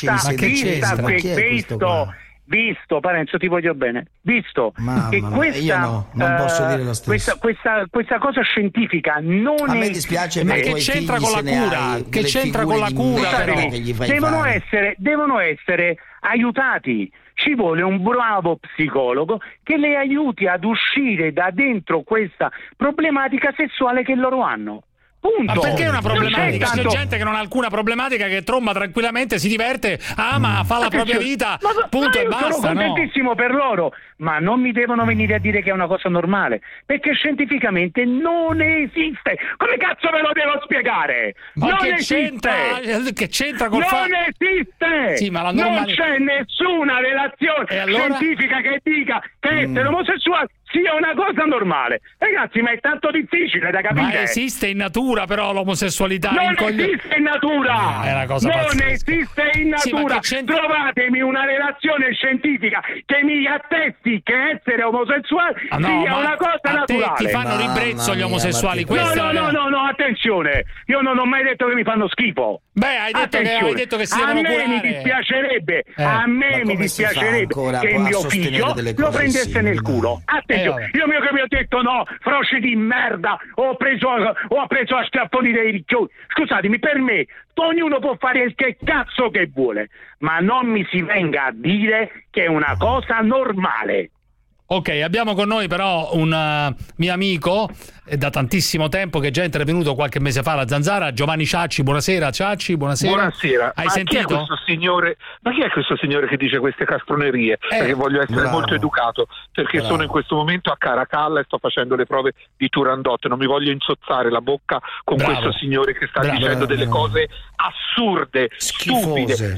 [SPEAKER 6] visto, Parenzo, ti voglio bene, visto che questa,
[SPEAKER 4] non posso dire lo stesso.
[SPEAKER 6] questa cosa scientifica non
[SPEAKER 4] a me dispiace,
[SPEAKER 3] ma che c'entra con la cura? Che c'entra con la cura?
[SPEAKER 6] Devono essere aiutati. Ci vuole un bravo psicologo che le aiuti ad uscire da dentro questa problematica sessuale che loro hanno. Punto.
[SPEAKER 3] Ma perché è una problematica? C'è gente che non ha alcuna problematica, che tromba tranquillamente, si diverte, ama, fa la propria vita, punto e basta.
[SPEAKER 6] Sono contentissimo per loro, ma non mi devono venire a dire che è una cosa normale, perché scientificamente non esiste. Come cazzo ve lo devo spiegare?
[SPEAKER 3] Ma
[SPEAKER 6] non
[SPEAKER 3] che
[SPEAKER 6] esiste.
[SPEAKER 3] Che c'entra col
[SPEAKER 6] non esiste.
[SPEAKER 3] Sì, ma
[SPEAKER 6] non c'è nessuna relazione scientifica che dica che essere omosessuale sia una cosa normale. Ragazzi, ma è tanto difficile da capire.
[SPEAKER 3] Ma esiste in natura però l'omosessualità?
[SPEAKER 6] Non esiste in natura.
[SPEAKER 3] È una cosa pazzesca.
[SPEAKER 6] Non esiste in natura. Trovatemi una relazione scientifica che mi attesti che essere omosessuale sia una cosa naturale.
[SPEAKER 3] Ti fanno ribrezzo gli omosessuali.
[SPEAKER 6] No, attenzione. Io non ho mai detto che mi fanno schifo.
[SPEAKER 3] Beh, hai detto che si devono curare.
[SPEAKER 6] A me mi dispiacerebbe che il mio figlio lo prendesse nel culo. Attenzione. Io mica mi ho detto no, froci di merda, ho preso a strapponi dei ricchioni. Scusatemi, per me ognuno può fare il che cazzo che vuole, ma non mi si venga a dire che è una cosa normale.
[SPEAKER 3] Ok, abbiamo con noi però un mio amico da tantissimo tempo che è già intervenuto qualche mese fa alla Zanzara, Giovanni Ciacci. Buonasera Ciacci, buonasera.
[SPEAKER 2] Buonasera.
[SPEAKER 3] Hai sentito?
[SPEAKER 2] Chi è questo signore? Ma chi è questo signore che dice queste castronerie? Perché voglio essere molto educato, perché sono in questo momento a Caracalla e sto facendo le prove di Turandot, non mi voglio insozzare la bocca con questo signore che sta dicendo delle cose assurde, stupide,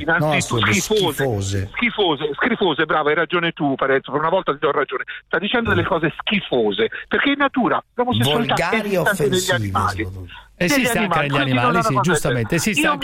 [SPEAKER 2] schifose, bravo, hai ragione tu Parenzo, per una volta ti do ragione. Sta dicendo delle cose schifose, perché in natura l'omosessualità esiste negli animali.
[SPEAKER 3] Esiste anche negli animali, sì, giustamente.
[SPEAKER 2] Io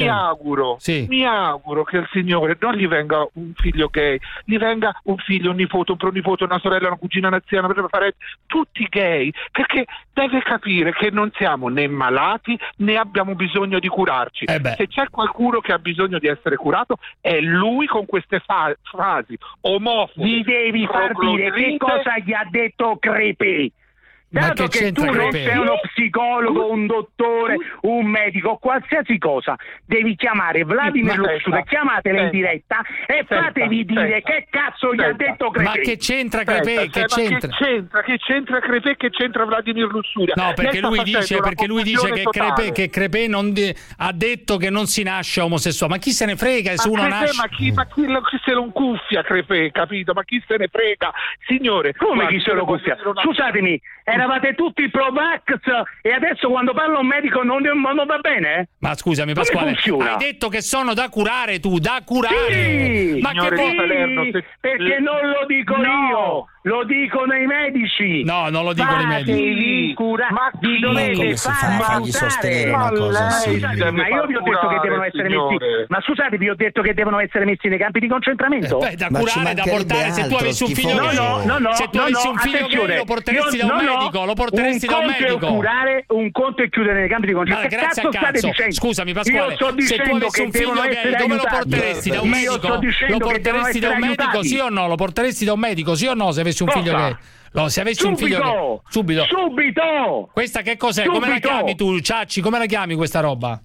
[SPEAKER 2] mi auguro che al Signore non gli venga un figlio gay, gli venga un figlio, un nipote, un pronipote, una sorella, una cugina, un'anziana, tutti gay, perché deve capire che non siamo né malati né abbiamo bisogno di curarci. Se c'è qualcuno che ha bisogno di essere curato è lui, con queste frasi omofobe.
[SPEAKER 6] Gli devi far dire che cosa gli ha detto Crepè. Dato che tu non sei uno psicologo, un dottore, un medico, qualsiasi cosa, devi chiamare Vladimir Luxuda, chiamatela in diretta e fatevi dire che cazzo gli ha detto Crepè.
[SPEAKER 3] Ma che c'entra Crepè? Che
[SPEAKER 2] c'entra Crepè? Che c'entra Vladimir Luxuda?
[SPEAKER 3] No, perché lui dice che Crepè ha detto che non si nasce omosessuale. Ma chi se ne frega se uno nasce?
[SPEAKER 2] Ma chi se lo cuffia Crepè, capito? Ma chi se ne frega? Signore,
[SPEAKER 6] come chi se lo cuffia? Scusatemi, eravate tutti pro-vax e adesso quando parla un medico non va bene?
[SPEAKER 3] Ma scusami Pasquale, hai detto che sono da curare tu, da curare.
[SPEAKER 6] Sì,
[SPEAKER 3] ma che
[SPEAKER 6] perché non lo dico io, lo dicono i medici.
[SPEAKER 3] No, non lo dicono i medici.
[SPEAKER 6] Ma vi dovete far
[SPEAKER 4] sostenere una cosa simile?
[SPEAKER 6] Ma io vi ho detto che devono essere messi. Ma scusate, vi ho detto che devono essere messi nei campi di concentramento?
[SPEAKER 3] Da curare, da portare. Se tu avessi un figlio se tu avessi un figlio gay lo porteresti da un medico, lo porteresti da un medico.
[SPEAKER 6] Un conto è chiudere nei campi di concentramento.
[SPEAKER 3] Grazie a cazzo. Scusami Pasquale, se tu avessi un figlio gay dove lo porteresti? Da un medico? Lo porteresti da un medico, sì o no? Lo porteresti da un medico, sì o no, se avessi un figlio gay? No, se avessi un figlio gay.
[SPEAKER 6] Subito!
[SPEAKER 3] Questa che cos'è? Come la chiami tu, Ciacci? Come la chiami questa roba?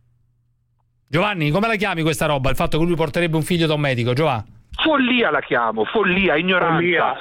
[SPEAKER 3] Giovanni, come la chiami questa roba? Il fatto che lui porterebbe un figlio da un medico, Giovanni?
[SPEAKER 2] Follia la chiamo, follia, ignoranza.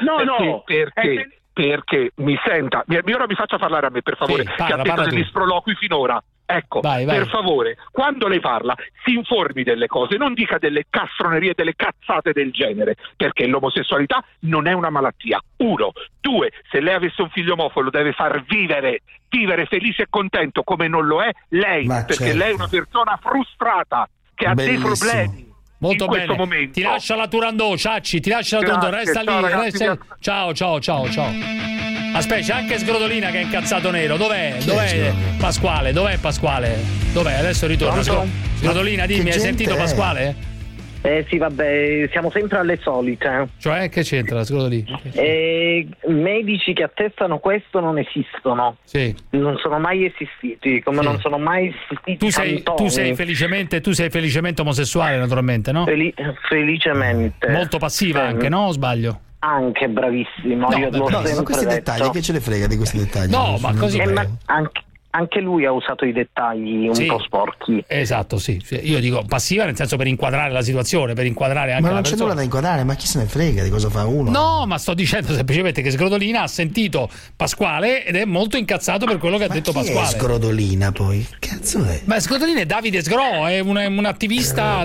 [SPEAKER 2] Perché mi senta, ora mi faccia parlare a me per favore, che ha detto degli sproloqui finora. Ecco, vai. Per favore, quando lei parla si informi delle cose, non dica delle castronerie, delle cazzate del genere, perché l'omosessualità non è una malattia. 1, 2, se lei avesse un figlio omofobo lo deve far vivere felice e contento, come non lo è lei, perché lei è una persona frustrata che ha dei problemi.
[SPEAKER 3] Molto bene,
[SPEAKER 2] momento.
[SPEAKER 3] Ti lascia la Turandot, Ciacci, resta lì, ragazzi, ciao. Aspetta, c'è anche Sgrodolina che è incazzato nero. Dov'è Pasquale? Dov'è? Adesso ritorna. Sgrodolina, dimmi, hai sentito Pasquale?
[SPEAKER 26] Sì, vabbè, siamo sempre alle solite.
[SPEAKER 3] Cioè, che c'entra Sgrodolina?
[SPEAKER 26] Medici che attestano questo non esistono.
[SPEAKER 3] Sì.
[SPEAKER 26] Non sono mai esistiti, come non sono mai esistiti.
[SPEAKER 3] Tu sei felicemente omosessuale, naturalmente, no?
[SPEAKER 26] Felicemente.
[SPEAKER 3] Molto passiva anche, no? O sbaglio?
[SPEAKER 26] Anche bravissimo.
[SPEAKER 4] Ma questi dettagli, che ce ne frega di questi dettagli?
[SPEAKER 3] No, ma così.
[SPEAKER 26] Anche lui ha usato i dettagli un po' sporchi.
[SPEAKER 3] Esatto, sì. Io dico passiva nel senso per inquadrare la situazione, per inquadrare anche
[SPEAKER 4] ma non c'è nulla da inquadrare, ma chi se ne frega di cosa fa uno?
[SPEAKER 3] No, ma sto dicendo semplicemente che Sgrodolina ha sentito Pasquale ed è molto incazzato per quello che ha detto Pasquale.
[SPEAKER 4] Ma chi è Sgrodolina poi? Cazzo è?
[SPEAKER 3] Ma Sgrodolina è Davide Sgro, è un attivista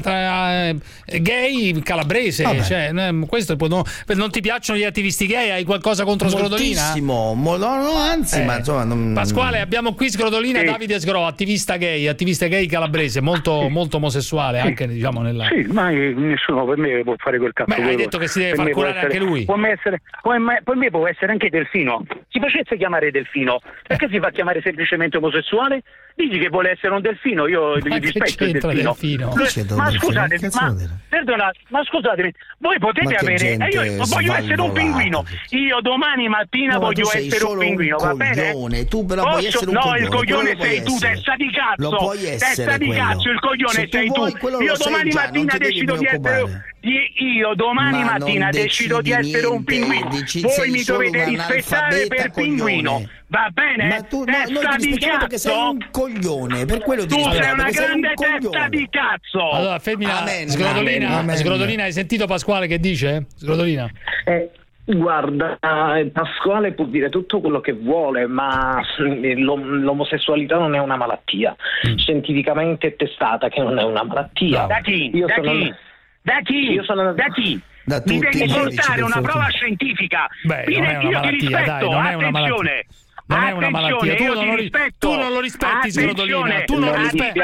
[SPEAKER 3] gay calabrese. Cioè, questo non ti piacciono gli attivisti gay? Hai qualcosa contro Sgrodolina?
[SPEAKER 4] Moltissimo, anzi, ma insomma
[SPEAKER 3] Pasquale, abbiamo qui Sgrodolina, Davide Sgro, attivista gay calabrese, molto omosessuale, anche diciamo nella.
[SPEAKER 6] Sì, ma nessuno per me può fare quel cazzo.
[SPEAKER 3] Hai detto che si deve far curare anche lui.
[SPEAKER 6] Per me può essere anche Delfino. Si facesse chiamare Delfino, perché si fa chiamare semplicemente omosessuale? Dici che vuole essere un delfino, io gli rispetto il delfino. Ma scusatemi, voi potete avere. Io voglio essere un pinguino. Io domani mattina voglio essere un pinguino, va bene?
[SPEAKER 4] Tu però puoi essere un coglione.
[SPEAKER 6] Il coglione sei tu, testa di cazzo.
[SPEAKER 4] Lo puoi essere.
[SPEAKER 6] Testa di cazzo, il coglione sei tu. Io domani mattina decido di essere. Io domani mattina decido di essere un pinguino. Voi mi dovete rispettare per pinguino. Va bene?
[SPEAKER 4] Ma tu noi ti rispettiamo perché sei un coglione, per quello ti
[SPEAKER 6] rispettiamo. Tu sei una grande testa di cazzo.
[SPEAKER 3] Allora, femmina, Sgrodolina, hai sentito Pasquale che dice? Sgrodolina.
[SPEAKER 9] Guarda, Pasquale può dire tutto quello che vuole, ma l'omosessualità non è una malattia. Scientificamente è testata che non è una malattia.
[SPEAKER 10] Da chi?
[SPEAKER 4] Da tutti,
[SPEAKER 10] mi devi portare una prova scientifica.
[SPEAKER 3] Beh, non è una malattia, dai, non è una malattia. Non è una malattia, tu non lo rispetti, Sgrodolina. Tu non lo rispetti.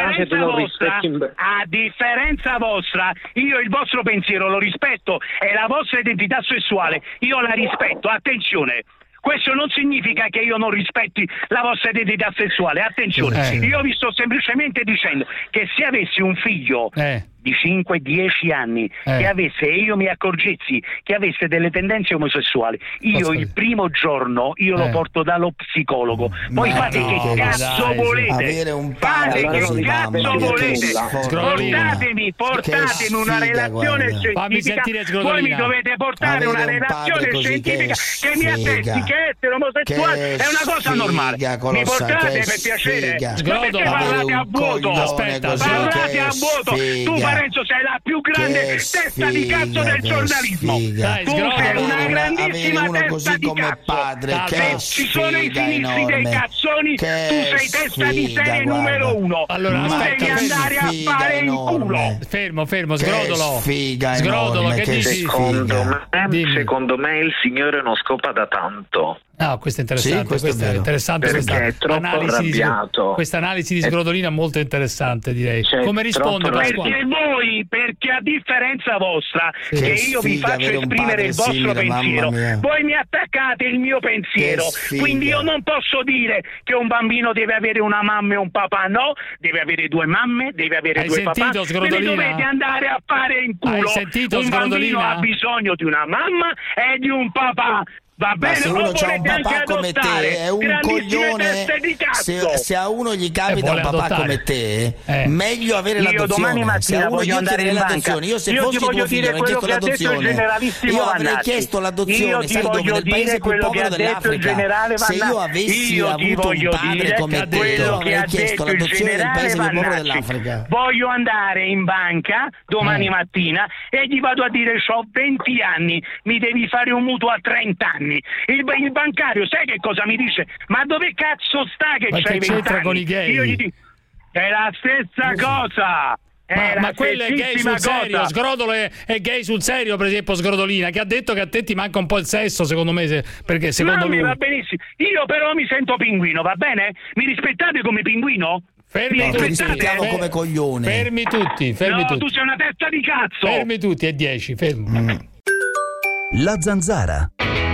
[SPEAKER 10] A differenza vostra, io il vostro pensiero lo rispetto e la vostra identità sessuale io la rispetto. Attenzione. Questo non significa che io non rispetti la vostra identità sessuale. Attenzione, io vi sto semplicemente dicendo che se avessi un figlio di 5-10 anni che avesse, e io mi accorgessi che avesse delle tendenze omosessuali, io il primo giorno io lo porto dallo psicologo. Poi fate che cazzo volete, fate che cazzo volete, portatemi una relazione scientifica. Voi mi dovete portare una relazione scientifica che mi attesti che essere omosessuale è una cosa normale. Mi portate per piacere, ma perché parlate a vuoto?
[SPEAKER 3] Aspetta,
[SPEAKER 10] parlate a vuoto. Tu Parenzo sei la più grande testa di cazzo del giornalismo. Tu sei una grandissima testa di cazzo. Se ci sono i sinistri dei cazzoni, tu sei testa di serie numero 1.
[SPEAKER 3] Allora,
[SPEAKER 10] tu devi andare a fare in culo.
[SPEAKER 3] Fermo, Sgrodolo, che dici?
[SPEAKER 9] Secondo me il signore non scopa da tanto.
[SPEAKER 3] Ah, questo è interessante, questo è interessante,
[SPEAKER 9] perché è troppo arrabbiato.
[SPEAKER 3] Questa analisi di Sgrodolina è molto interessante, direi. Come risponde Pasquale?
[SPEAKER 10] Perché a differenza vostra, che io vi faccio esprimere il vostro pensiero, voi mi attaccate il mio pensiero, quindi io non posso dire che un bambino deve avere una mamma e un papà, no, deve avere due mamme, deve avere due papà, ve ne dovete andare a fare in culo.
[SPEAKER 3] Hai sentito,
[SPEAKER 10] un bambino ha bisogno di una mamma e di un papà. Va bene,
[SPEAKER 4] se uno c'ha un papà come te è un coglione. Se a uno gli capita un papà come te, meglio avere l'adozione. Se a uno gli chiede l'adozione, io se fossi tuo figlio avrei chiesto l'adozione. Io avrei chiesto l'adozione, sai dove? Nel paese più povero dell'Africa. Se io avessi avuto un padre come te, io avrei chiesto l'adozione nel paese più povero dell'Africa.
[SPEAKER 10] Voglio andare in banca domani mattina e gli vado a dire: c'ho 20 anni, mi devi fare un mutuo a 30 anni. Il bancario sai che cosa mi dice? Ma dove cazzo sta che c'hai 20 anni?
[SPEAKER 3] Con i gay?
[SPEAKER 10] Io gli dico: è la stessa cosa.
[SPEAKER 3] Ma quello è gay sul serio. Sgrodolo è gay sul serio, per esempio Sgrodolina, che ha detto che a te ti manca un po' il sesso, secondo me, perché secondo lui
[SPEAKER 10] va benissimo. Io però mi sento pinguino, va bene? Mi rispettate come pinguino?
[SPEAKER 4] Ti rispettiamo come coglione.
[SPEAKER 3] Fermi tutti.
[SPEAKER 10] No, tu sei una testa di cazzo.
[SPEAKER 3] Fermi tutti, è 10, fermo.
[SPEAKER 14] La Zanzara.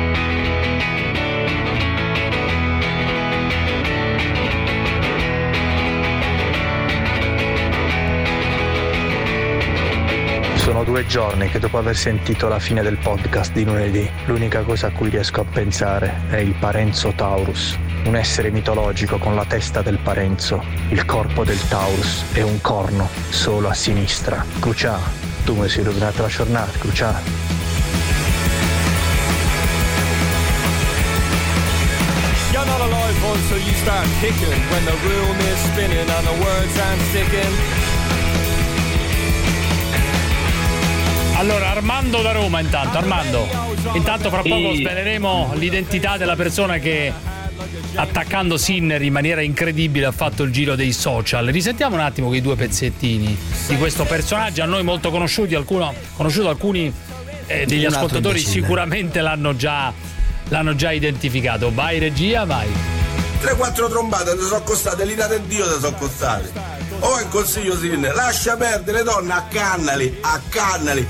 [SPEAKER 24] Sono 2 giorni che dopo aver sentito la fine del podcast di lunedì, l'unica cosa a cui riesco a pensare è il Parenzo Taurus, un essere mitologico con la testa del Parenzo, il corpo del Taurus e un corno solo a sinistra. Crucià, tu mi sei rovinato la giornata, Crucià.
[SPEAKER 11] You're not alive until you start kicking, when the room is spinning and the words aren't sticking.
[SPEAKER 3] Allora, Armando da Roma intanto fra poco sveleremo l'identità della persona che, attaccando Sinner in maniera incredibile, ha fatto il giro dei social. Risentiamo un attimo quei 2 pezzettini di questo personaggio a noi molto conosciuto, alcuni degli ascoltatori sicuramente l'hanno già identificato. Vai regia, vai.
[SPEAKER 19] 3-4 trombate ti sono costate, l'ira del Dio ti sono costate. Oh, in consiglio Sinner, lascia perdere le donne, accannali.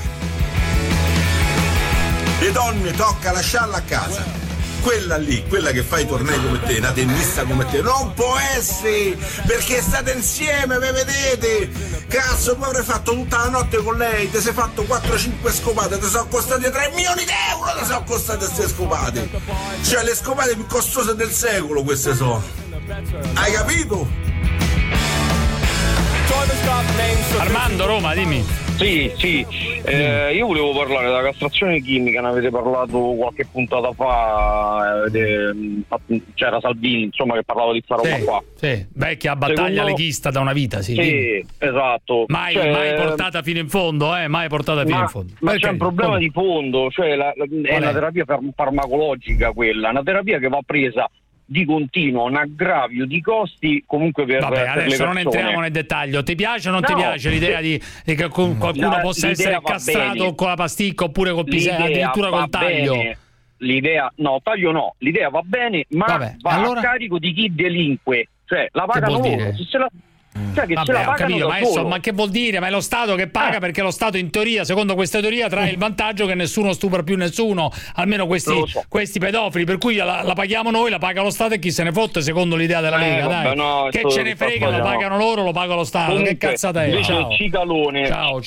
[SPEAKER 19] Le donne tocca lasciarla a casa. Quella lì, quella che fa i tornei come te, una tennista come te, non può essere, perché state insieme, ve vedete. Cazzo, poi avrei fatto tutta la notte con lei, ti sei fatto 4-5 scopate, ti sono costate 3 milioni di euro, ti sono costate queste scopate. Cioè le scopate più costose del secolo queste sono. Hai capito?
[SPEAKER 3] Armando, Roma, dimmi.
[SPEAKER 12] Sì, io volevo parlare della castrazione chimica, ne avete parlato qualche puntata fa, c'era Salvini, insomma, che parlava di questa roba qua.
[SPEAKER 3] Sì, vecchia battaglia leghista da una vita, sì.
[SPEAKER 12] Sì, esatto.
[SPEAKER 3] Mai portata fino in fondo, mai portata fino in fondo.
[SPEAKER 12] Ma c'è un problema di fondo, cioè è una terapia farmacologica quella, una terapia che va presa di continuo, un aggravio di costi comunque per
[SPEAKER 3] Vabbè,
[SPEAKER 12] per
[SPEAKER 3] adesso
[SPEAKER 12] le
[SPEAKER 3] non entriamo nel dettaglio. Ti piace o non ti piace l'idea di che qualcuno possa essere castrato con la pasticca oppure col pisello, addirittura col taglio?
[SPEAKER 12] Bene. L'idea, no, taglio no, l'idea va bene, ma a carico di chi delinque, cioè la pagano loro,
[SPEAKER 3] Vabbè, ho capito, ma che vuol dire? Ma è lo Stato che paga perché lo Stato in teoria, secondo questa teoria, trae il vantaggio che nessuno stupra più nessuno, almeno questi pedofili, per cui la paghiamo noi, la paga lo Stato e chi se ne fotte secondo l'idea della Lega, dai.
[SPEAKER 12] No,
[SPEAKER 3] che ce ne frega, lo pagano loro, lo paga lo Stato.
[SPEAKER 12] Comunque,
[SPEAKER 3] che cazzata è?
[SPEAKER 12] Ciao. Cicalone.
[SPEAKER 3] Ciao.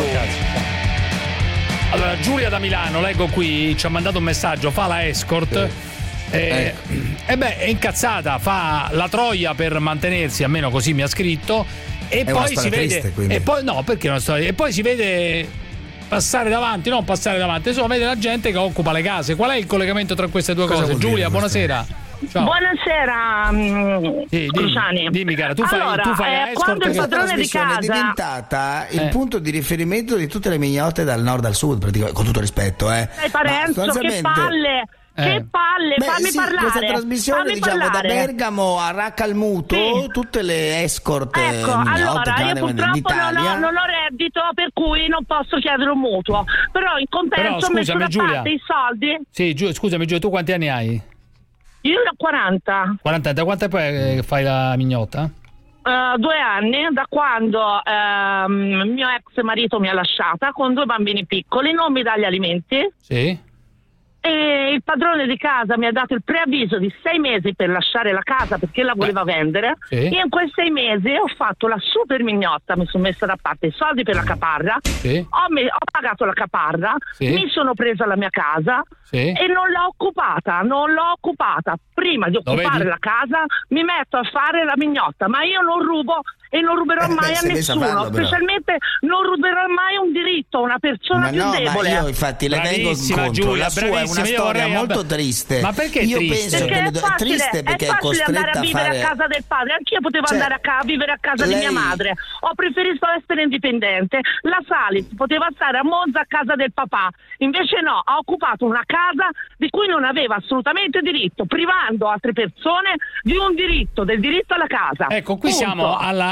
[SPEAKER 3] Allora, Giulia da Milano, leggo qui, ci ha mandato un messaggio, fa la escort. È incazzata, fa la troia per mantenersi, almeno così mi ha scritto, e
[SPEAKER 4] è
[SPEAKER 3] poi si vede
[SPEAKER 4] triste,
[SPEAKER 3] e poi no, perché una storia, e poi si vede passare davanti, insomma, vede la gente che occupa le case. Qual è il collegamento tra queste due cose? Giulia, buonasera. Ciao.
[SPEAKER 15] Buonasera, Cruciani.
[SPEAKER 3] Dimmi cara, tu fai
[SPEAKER 15] quando il padrone di casa
[SPEAKER 4] è diventata il punto di riferimento di tutte le mignotte dal nord al sud, praticamente, con tutto rispetto,
[SPEAKER 15] Sei Parenzo, che palle. Che palle, fammi parlare.
[SPEAKER 4] Questa trasmissione, diciamo, da Bergamo a Raccalmuto, tutte le escort.
[SPEAKER 15] Ecco, allora io purtroppo non ho reddito, per cui non posso chiedere un mutuo. Però in compenso ho messo da parte i soldi.
[SPEAKER 3] Sì, scusami Giulia, tu quanti anni hai?
[SPEAKER 15] Io ne ho 40.
[SPEAKER 3] 40, da quanto poi fai la mignotta?
[SPEAKER 15] 2 anni, da quando mio ex marito mi ha lasciata con 2 bambini piccoli, non mi dà gli alimenti.
[SPEAKER 3] Sì.
[SPEAKER 15] E il padrone di casa mi ha dato il preavviso di 6 mesi per lasciare la casa perché la voleva vendere.
[SPEAKER 3] Sì.
[SPEAKER 15] Io in quei 6 mesi ho fatto la super mignotta, mi sono messa da parte i soldi per la caparra,
[SPEAKER 3] sì.
[SPEAKER 15] Ho pagato la caparra,
[SPEAKER 3] sì.
[SPEAKER 15] Mi sono presa la mia casa, sì. E non l'ho occupata. Prima di occupare la casa mi metto a fare la mignotta, ma io non rubo e non ruberò mai a nessuno, specialmente non ruberò mai un diritto a una persona più debole.
[SPEAKER 4] Ma io infatti le vengo incontro,
[SPEAKER 3] Giulia,
[SPEAKER 4] la sua è una storia molto triste.
[SPEAKER 3] Ma perché
[SPEAKER 4] io
[SPEAKER 3] triste?
[SPEAKER 4] penso che è triste perché è costretta
[SPEAKER 15] andare a vivere a casa del padre, anch'io potevo andare a vivere a casa di mia madre, ho preferito essere indipendente. La Salis poteva stare a Monza a casa del papà, invece no, ha occupato una casa di cui non aveva assolutamente diritto, privando altre persone di un diritto, del diritto alla casa.
[SPEAKER 3] Ecco, qui siamo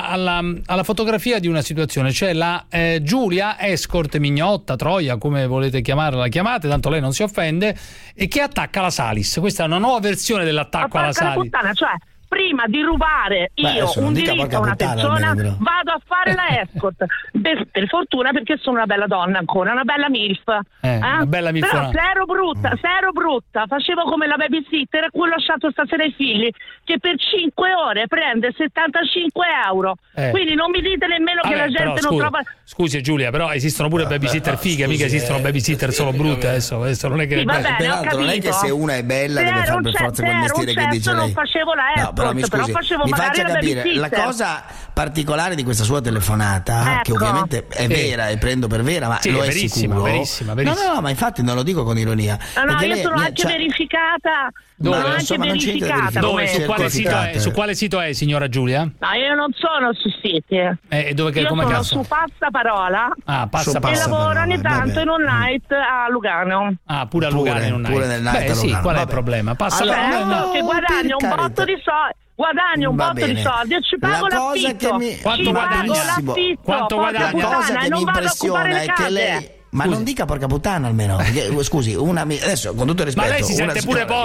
[SPEAKER 3] alla fotografia di una situazione, cioè la Giulia, escort, mignotta, troia, come volete chiamarla, la chiamate, tanto lei non si offende, e che attacca la Salis. Questa è una nuova versione dell'attacco alla Salis.
[SPEAKER 15] Puttana, cioè prima di rubare io un diritto a una persona vado a fare la escort per fortuna, perché sono una bella donna ancora, una bella milf,
[SPEAKER 3] una bella milf.
[SPEAKER 15] Però se ero brutta facevo come la babysitter a cui ho lasciato stasera i figli, che per 5 ore prende 75 euro, quindi non mi dite nemmeno che la gente non trova.
[SPEAKER 3] Scusi Giulia, però esistono pure babysitter fighe, mica esistono babysitter solo brutte. Adesso non è che
[SPEAKER 4] non è che se una è bella deve fare per forza quel mestiere che dice lei.
[SPEAKER 15] Non facevo la escort,
[SPEAKER 4] però mi faccia capire la cosa particolare di questa sua telefonata, che ovviamente è vera e prendo per vera, ma lo è
[SPEAKER 3] verissima,
[SPEAKER 4] sicuro.
[SPEAKER 3] Verissima.
[SPEAKER 4] No, ma infatti non lo dico con ironia.
[SPEAKER 15] No, io sono anche verificata.
[SPEAKER 3] Dove? Dove? Su quale sito è, signora Giulia?
[SPEAKER 15] No, io non sono su siti.
[SPEAKER 3] Io
[SPEAKER 15] sono su Passaparola. E lavoro ogni tanto in un night a Lugano.
[SPEAKER 3] Pure a Lugano in un night.
[SPEAKER 4] Pure nel night a Lugano.
[SPEAKER 3] Qual è il problema?
[SPEAKER 15] Passaparola che guadagno un botto di soldi. Guadagno un botto di soldi e ci pago l'affitto.
[SPEAKER 3] Quanto guadagna?
[SPEAKER 15] Quanto guadagna?
[SPEAKER 4] La cosa che mi impressiona è che lei... Ma non dica porca puttana almeno. Scusi, adesso con tutto il rispetto.
[SPEAKER 3] Ma lei si sente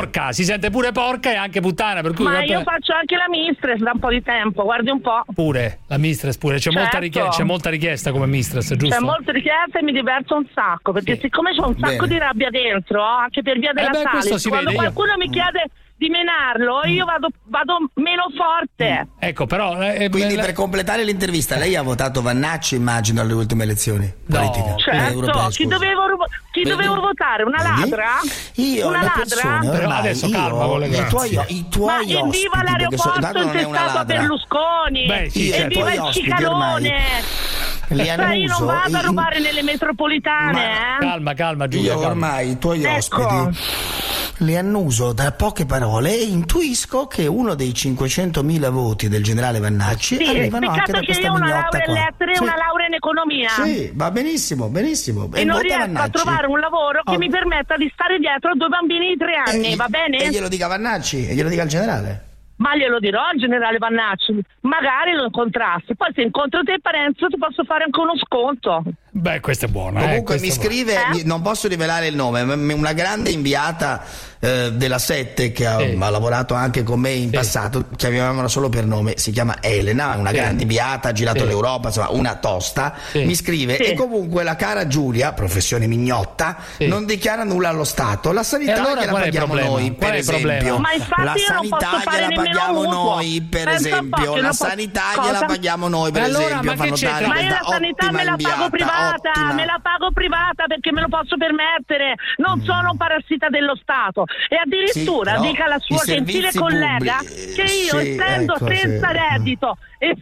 [SPEAKER 3] pure porca e anche puttana. Per cui
[SPEAKER 15] ma io faccio anche la mistress da un po' di tempo, guardi un po'.
[SPEAKER 3] Pure, la mistress pure. C'è molta richiesta come mistress, giusto?
[SPEAKER 15] C'è molta richiesta e mi diverto un sacco, perché siccome c'ho un sacco di rabbia dentro, anche per via della Salis, quando qualcuno mi chiede di menarlo, io vado meno forte.
[SPEAKER 3] Ecco, però
[SPEAKER 4] quindi per completare l'intervista, lei ha votato Vannacci, immagino, alle ultime elezioni politiche.
[SPEAKER 15] Certo, chi dovevo votare? Una ladra?
[SPEAKER 4] Io,
[SPEAKER 15] una ladra?
[SPEAKER 3] Però adesso calma con le
[SPEAKER 4] i tuoi ospiti,
[SPEAKER 15] viva l'aeroporto intestato a Berlusconi!
[SPEAKER 3] Beh, sì,
[SPEAKER 15] evviva il Cicalone! Io non vado a rubare nelle metropolitane.
[SPEAKER 3] Calma Giulia.
[SPEAKER 4] Io ormai i tuoi ospiti li annuso da poche parole e intuisco che uno dei 500.000 voti del generale Vannacci arrivano anche da questa mignotta qua.
[SPEAKER 15] Io ho una laurea in lettere e una laurea in economia.
[SPEAKER 4] Sì, va benissimo.
[SPEAKER 15] E non riesco a trovare un lavoro che mi permetta di stare dietro a 2 bambini di 3 anni, va bene?
[SPEAKER 4] E glielo dica Vannacci, e glielo dica al generale.
[SPEAKER 15] Ma glielo dirò al generale Vannacci, magari lo incontrassi, poi se incontro te Parenzo ti posso fare anche uno sconto.
[SPEAKER 3] Beh, questa è buona.
[SPEAKER 4] Comunque mi scrive, non posso rivelare il nome, una grande inviata della 7 che ha lavorato anche con me in passato, chiamavamo solo per nome, si chiama Elena, una grande inviata, ha girato l'Europa, insomma una tosta, mi scrive e comunque la cara Giulia, professione mignotta, non dichiara nulla allo Stato, la sanità
[SPEAKER 3] allora
[SPEAKER 4] gliela paghiamo noi, per esempio.
[SPEAKER 15] Ma infatti
[SPEAKER 4] la sanità gliela paghiamo noi, per esempio, la sanità gliela paghiamo noi, per esempio.
[SPEAKER 15] Ma io la sanità me la pago privata, me la pago privata perché me lo posso permettere, non sono un parassita dello Stato. E addirittura dica alla sua gentile collega che io essendo senza reddito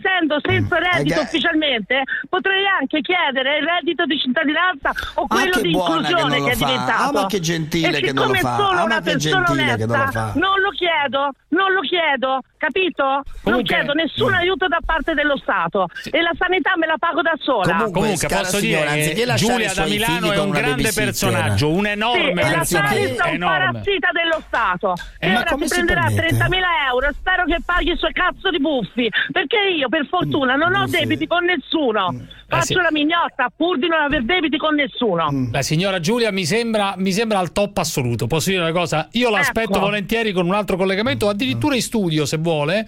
[SPEAKER 15] ufficialmente potrei anche chiedere il reddito di cittadinanza o quello di inclusione che è diventato.
[SPEAKER 4] Ma che gentile che non lo fa.
[SPEAKER 15] Sono una persona onesta, non lo chiedo, capito? Non chiedo nessun aiuto da parte dello Stato e la sanità me la pago da sola.
[SPEAKER 3] Comunque posso dire che Giulia da Milano è un grande personaggio, un enorme personaggio,
[SPEAKER 15] è un parassita dello Stato e ora ti prenderà 30.000 euro. Spero che paghi i suoi cazzo di buffi, perché io per fortuna non ho debiti con nessuno. Faccio la mignotta pur di non aver debiti con nessuno.
[SPEAKER 3] La signora Giulia mi sembra al top assoluto. Posso dire una cosa? Io l'aspetto volentieri con un altro collegamento, addirittura in studio se vuole,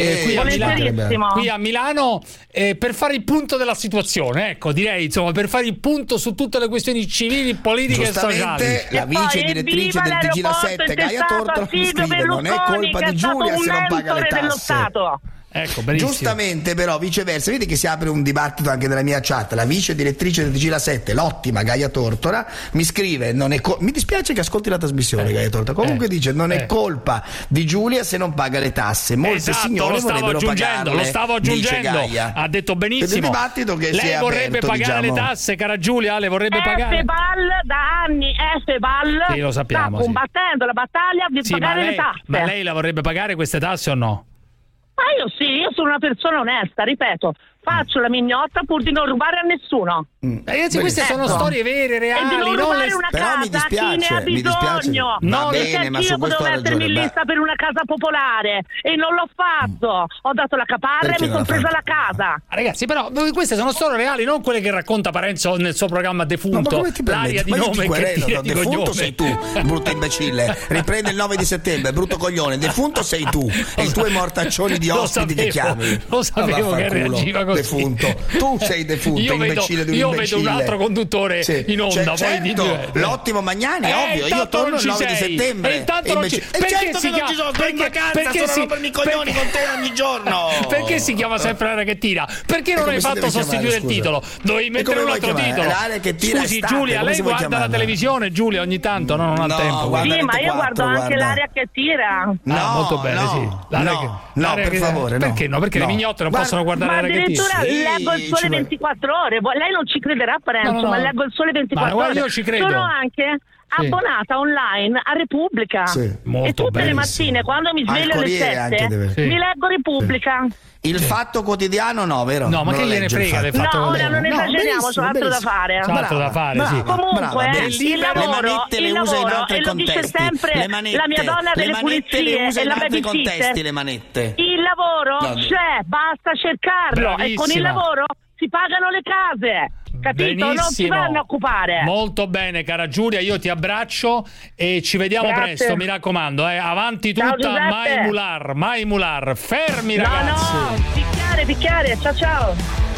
[SPEAKER 3] qui a Milano per fare il punto della situazione, ecco, direi insomma per fare il punto su tutte le questioni civili, politiche e sociali.
[SPEAKER 4] La vice direttrice del TG 7 Gaia Tortora mi scrive: non è colpa di Giulia se non paga le tasse.
[SPEAKER 3] Ecco, benissimo.
[SPEAKER 4] Giustamente, però, viceversa, vedi che si apre un dibattito anche nella mia chat. La vice direttrice del TG 7, l'ottima Gaia Tortora, mi scrive: mi dispiace che ascolti la trasmissione, Gaia Tortora. Comunque dice: non è colpa di Giulia se non paga le tasse. Molte signore vorrebbero pagarle.
[SPEAKER 3] Lo stavo aggiungendo. Ha detto benissimo. Lei vorrebbe pagare le tasse, cara Giulia? Le vorrebbe pagare?
[SPEAKER 15] Febal da anni, Febal
[SPEAKER 3] sì, lo sappiamo,
[SPEAKER 15] sta combattendo la battaglia di pagare le tasse.
[SPEAKER 3] Ma lei la vorrebbe pagare queste tasse o no?
[SPEAKER 15] Ma io sono una persona onesta, ripeto, faccio la mignotta pur di non rubare a nessuno.
[SPEAKER 3] Ragazzi, queste sono storie vere, reali.
[SPEAKER 15] E di non rubare una casa
[SPEAKER 4] mi dispiace,
[SPEAKER 15] a chi ne ha bisogno.
[SPEAKER 4] No,
[SPEAKER 15] perché io potevo mettermi in lista per una casa popolare e non l'ho fatto. Ho dato la caparra e mi sono presa la casa.
[SPEAKER 3] Ragazzi, però queste sono storie reali, non quelle che racconta Parenzo nel suo programma Defunto. L'aria di nome che tira di
[SPEAKER 4] Defunto
[SPEAKER 3] cognome.
[SPEAKER 4] sei tu, brutto imbecille. Riprende il 9 di settembre, brutto coglione. Defunto sei tu e i tuoi mortaccioni di ospiti che chiami.
[SPEAKER 3] Lo sapevo che reagiva così.
[SPEAKER 4] Defunto. Tu sei defunto, imbecille di un
[SPEAKER 3] io vedo un altro conduttore in onda.
[SPEAKER 4] L'ottimo Magnani, ovvio. Io torno il 9 di settembre.
[SPEAKER 3] E intanto non ci
[SPEAKER 4] certo che non ci sono, sto in vacanza, sto rompermi i coglioni con te ogni giorno.
[SPEAKER 3] Perché si chiama sempre L'aria che tira? Perché non hai fatto sostituire il titolo? Dovevi mettere un altro titolo. Scusi Giulia, lei guarda la televisione, Giulia, ogni tanto, no? Non ha tempo.
[SPEAKER 15] Sì, ma io guardo anche L'aria che tira.
[SPEAKER 3] No, molto bene, sì.
[SPEAKER 4] No, per favore, no.
[SPEAKER 3] Perché no? Perché le mignotte non possono guardare L'aria che tira.
[SPEAKER 15] Leggo il Sole 24 ore. Lei non ci crederà, Parenzo, ma leggo il Sole 24 ore.
[SPEAKER 3] Io ci credo.
[SPEAKER 15] Sono anche abbonata online a Repubblica. E tutte le mattine, quando mi sveglio alle 7, mi leggo Repubblica.
[SPEAKER 4] Il Fatto Quotidiano no, vero?
[SPEAKER 3] No, ma che gliene frega del Fatto
[SPEAKER 15] Quotidiano? No, ora non esageriamo, c'ho altro da fare.
[SPEAKER 3] C'ho altro da fare, sì.
[SPEAKER 15] Comunque, il lavoro, e lo dice sempre la mia donna delle pulizie e la babysitter. Il lavoro c'è, basta cercarlo. E con il lavoro si pagano le case. Capito?
[SPEAKER 3] Benissimo.
[SPEAKER 15] Non si vanno a occupare.
[SPEAKER 3] Molto bene, cara Giulia, io ti abbraccio e ci vediamo presto, mi raccomando, avanti tutta, mai mular, fermi ragazzi.
[SPEAKER 15] No, picchiare, ciao.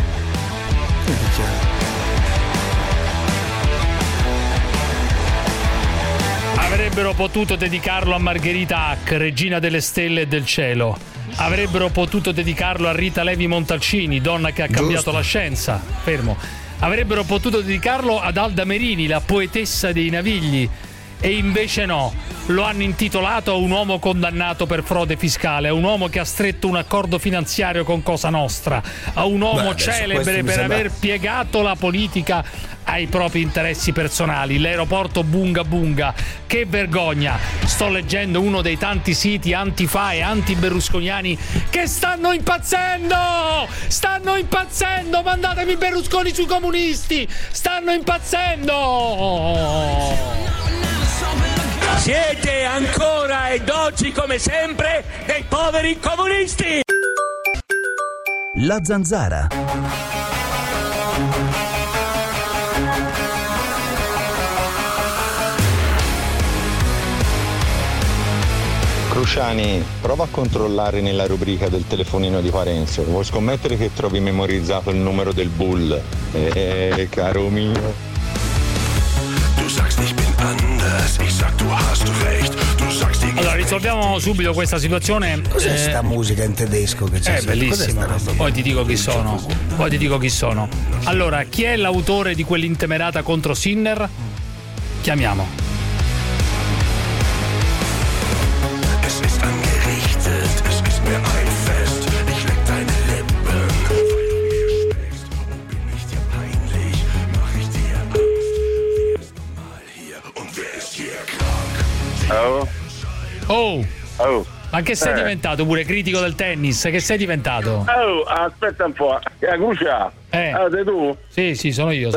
[SPEAKER 3] Avrebbero potuto dedicarlo a Margherita Hack, regina delle stelle e del cielo. Avrebbero potuto dedicarlo a Rita Levi Montalcini, donna che ha cambiato la scienza. Fermo. Avrebbero potuto dedicarlo ad Alda Merini, la poetessa dei Navigli. e invece no, lo hanno intitolato a un uomo condannato per frode fiscale, a un uomo che ha stretto un accordo finanziario con Cosa Nostra, a un uomo celebre per aver piegato la politica ai propri interessi personali, l'aeroporto Bunga Bunga. Che vergogna! Sto leggendo uno dei tanti siti antifa e anti-berlusconiani che stanno impazzendo! Stanno impazzendo! Mandatemi Berlusconi sui comunisti! Stanno impazzendo!
[SPEAKER 20] Siete ancora ed oggi come sempre dei poveri comunisti!
[SPEAKER 14] La Zanzara.
[SPEAKER 13] Cruciani, prova a controllare nella rubrica del telefonino di Parenzo. Vuoi scommettere che trovi memorizzato il numero del bull? Caro mio.
[SPEAKER 3] Allora, risolviamo subito questa situazione.
[SPEAKER 4] Cos'è sta musica in tedesco che c'è?
[SPEAKER 3] È bellissima. Poi ti dico chi sono. Allora, chi è l'autore di quell'intemerata contro Sinner? Chiamiamo. Oh. Ma che sei diventato pure critico del tennis? Che sei diventato?
[SPEAKER 8] Aspetta un po'. Crucia. Sei tu?
[SPEAKER 3] Sì, sono io.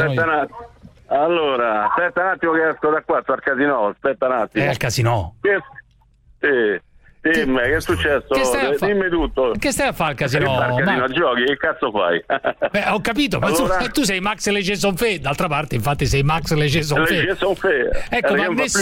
[SPEAKER 8] Allora, aspetta un attimo che esco da qua, sto al casino. Aspetta un attimo.
[SPEAKER 3] Al casino?
[SPEAKER 8] Dimmi, che è successo? Dimmi tutto.
[SPEAKER 3] Che stai a fare al casino?
[SPEAKER 8] Giochi, che cazzo fai?
[SPEAKER 3] Ho capito, ma allora... tu sei Max Leger-Sonfé, d'altra parte infatti sei Max Leger-Sonfé. Ecco,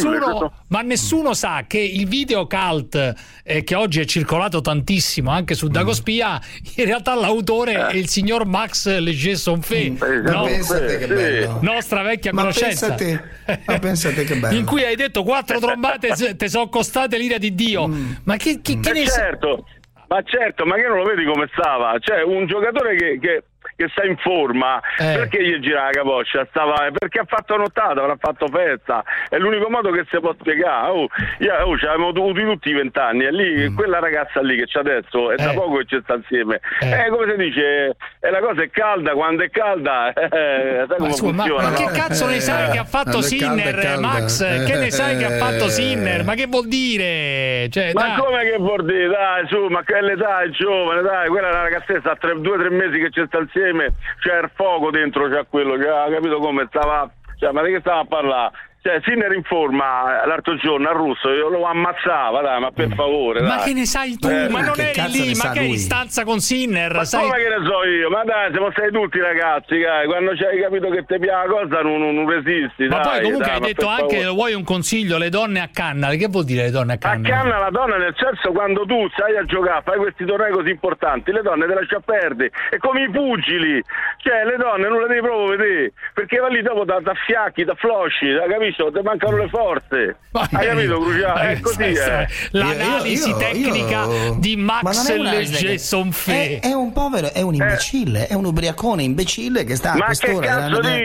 [SPEAKER 3] ma nessuno sa che il video cult che oggi è circolato tantissimo anche su Dagospia, in realtà l'autore è il signor Max Leger-Sonfé, no?
[SPEAKER 4] Pensate che bello.
[SPEAKER 3] Nostra vecchia conoscenza.
[SPEAKER 4] Pensate che bello.
[SPEAKER 3] In cui hai detto 4 trombate te sono costate l'ira di Dio. Ma che ne
[SPEAKER 8] certo, ma che non lo vedi come stava? Cioè, un giocatore che sta in forma, perché gli gira la capoccia? Perché ha fatto nottata, avrà fatto festa. È l'unico modo che si può spiegare. Ci abbiamo avuti tutti 20 anni e lì quella ragazza lì che c'è adesso è da poco che ci sta insieme. Come si dice, la cosa è calda, quando è calda sai come funziona.
[SPEAKER 3] Ma che cazzo ne sai che ha fatto Sinner, Max? Che ne sai che ha fatto Sinner? Ma che vuol dire? Cioè,
[SPEAKER 8] ma come che vuol dire? Dai, su, ma che l'età è giovane, dai, quella è una ragazzetta, 2 o 3 mesi che ci sta insieme. C'è il fuoco dentro, c'è quello, capito come stava, ma di che stava a parlare? Cioè, Sinner in forma l'altro giorno a Russo, io lo ammazzava, dai, ma per favore, dai.
[SPEAKER 3] Ma che ne sai tu? Ma non eri lì, ma che eri in stanza con Sinner?
[SPEAKER 8] Ma come che ne so io? Ma dai, siamo stati tutti ragazzi, dai. Quando hai capito che ti piace la cosa non resisti,
[SPEAKER 3] ma
[SPEAKER 8] dai.
[SPEAKER 3] Poi comunque hai detto anche, vuoi un consiglio, le donne a canna? Che vuol dire le donne a canna?
[SPEAKER 8] A canna la donna nel senso quando tu stai a giocare, fai questi tornei così importanti, le donne te lasci perdere. È come i pugili, cioè le donne non le devi proprio vedere, perché va lì dopo da fiacchi, da flosci, capisci? Ti mancano le forze. Hai capito, Cruciano? È così,
[SPEAKER 3] l'analisi tecnica di Max Leger-Sonfé.
[SPEAKER 4] È un povero, è un imbecille, è un ubriacone imbecille che sta a quest'ora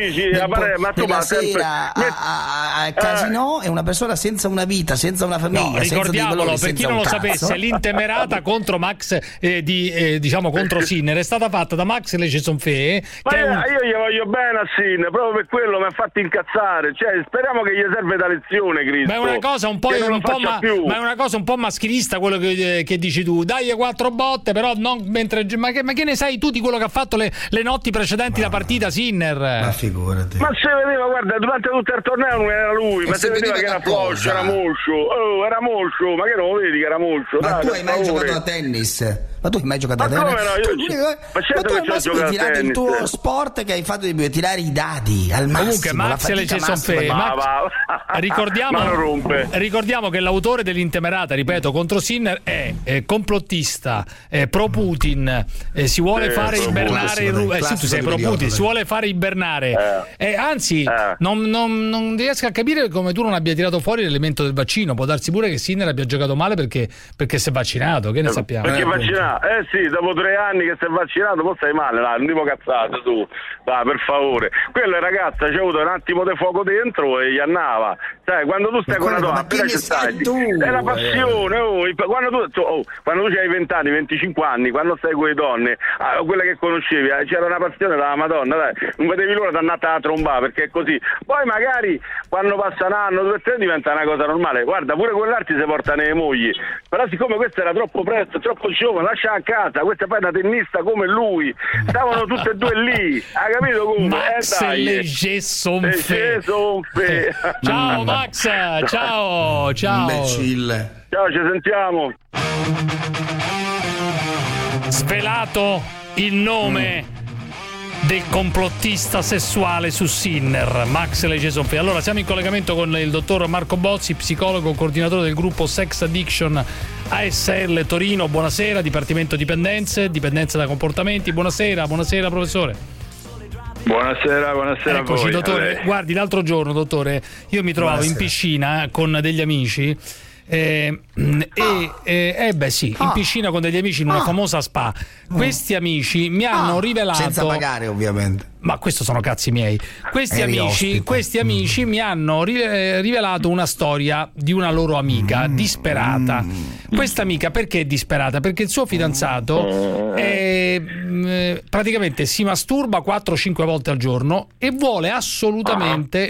[SPEAKER 4] della sera al casino, è una persona senza una vita, senza una famiglia,
[SPEAKER 3] ricordiamolo,
[SPEAKER 4] senza
[SPEAKER 3] per chi non lo sapesse, l'intemerata contro Max diciamo contro Sinner è stata fatta da Max Leger-Sonfé.
[SPEAKER 8] Ma io gli voglio bene a Sinner, proprio per quello mi ha fatto incazzare, cioè speriamo che gli serve da lezione, Cristo.
[SPEAKER 3] Ma è una cosa un po' ma è una cosa un po' maschilista quello che dici tu. Dai 4 botte, però non mentre ma che ne sai tu di quello che ha fatto le notti precedenti la partita Sinner?
[SPEAKER 4] Ma figurati.
[SPEAKER 8] Ma se vedeva, guarda, durante tutto il torneo non era lui, ma se vedeva che era floscio, era molscio. Era molscio, ma che non lo vedi che era molscio?
[SPEAKER 4] Ma tu hai mai giocato a tennis? Ma tu hai mai giocato a tennis?
[SPEAKER 8] Ma certo che c'ho giocato a tennis.
[SPEAKER 4] Il tuo sport che hai fatto di tirare i dadi al massimo.
[SPEAKER 3] Comunque Max Leger-Sonfé, ricordiamo che l'autore dell'intemerata, ripeto, contro Sinner è complottista, pro Putin, si vuole fare ibernare tu sei pro Putin, si vuole fare ibernare. Anzi, non riesco a capire come tu non abbia tirato fuori l'elemento del vaccino. Può darsi pure che Sinner abbia giocato male perché si è vaccinato, che ne sappiamo?
[SPEAKER 8] Perché è vaccinato?
[SPEAKER 5] sì, dopo 3 anni che sei vaccinato, poi stai male, non dico cazzate tu, dai, per favore. Quella ragazza c'ha avuto un attimo di fuoco dentro e gli annava. Sai, quando tu stai con una donna, appena ci stai, è la passione, quando tu hai 20 anni, 25 anni, quando stai con le donne, quella che conoscevi, c'era una passione dalla Madonna, dai, non vedevi l'ora di andare a trombare, perché è così. Poi magari quando passa un anno, 2 o 3 diventa una cosa normale. Guarda, pure quell'altro si portano le mogli, però siccome questa era troppo presto, troppo giovane, lascia a casa, questa poi è una tennista come lui, stavano tutte e due lì, hai capito come?
[SPEAKER 3] Max Léger Sonfè. Ciao Max, ciao.
[SPEAKER 4] Imbecille.
[SPEAKER 5] Ciao, ci sentiamo.
[SPEAKER 3] Svelato il nome del complottista sessuale su Sinner, Max Léger Sonfè. Allora, siamo in collegamento con il dottor Marco Bozzi, psicologo, coordinatore del gruppo Sex Addiction ASL Torino. Buonasera, Dipartimento Dipendenze da comportamenti. Buonasera professore.
[SPEAKER 5] Buonasera
[SPEAKER 3] Eccoci,
[SPEAKER 5] a voi.
[SPEAKER 3] Dottore. Guardi, l'altro giorno, dottore, io mi trovavo in piscina con degli amici in piscina con degli amici in una famosa spa. Questi amici mi hanno rivelato,
[SPEAKER 4] senza pagare ovviamente,
[SPEAKER 3] ma questo sono cazzi miei, questi amici mi hanno rivelato una storia di una loro amica disperata. Questa amica perché è disperata? Perché il suo fidanzato praticamente si masturba 4-5 volte al giorno e vuole assolutamente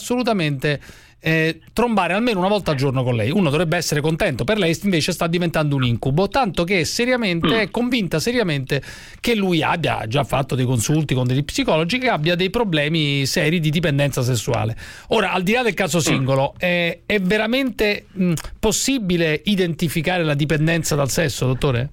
[SPEAKER 3] trombare almeno una volta al giorno con lei. Uno dovrebbe essere contento, per lei invece sta diventando un incubo, tanto che è convinta seriamente che lui abbia già fatto dei consulti con degli psicologi, che abbia dei problemi seri di dipendenza sessuale. Ora, al di là del caso singolo, è veramente possibile identificare la dipendenza dal sesso, dottore?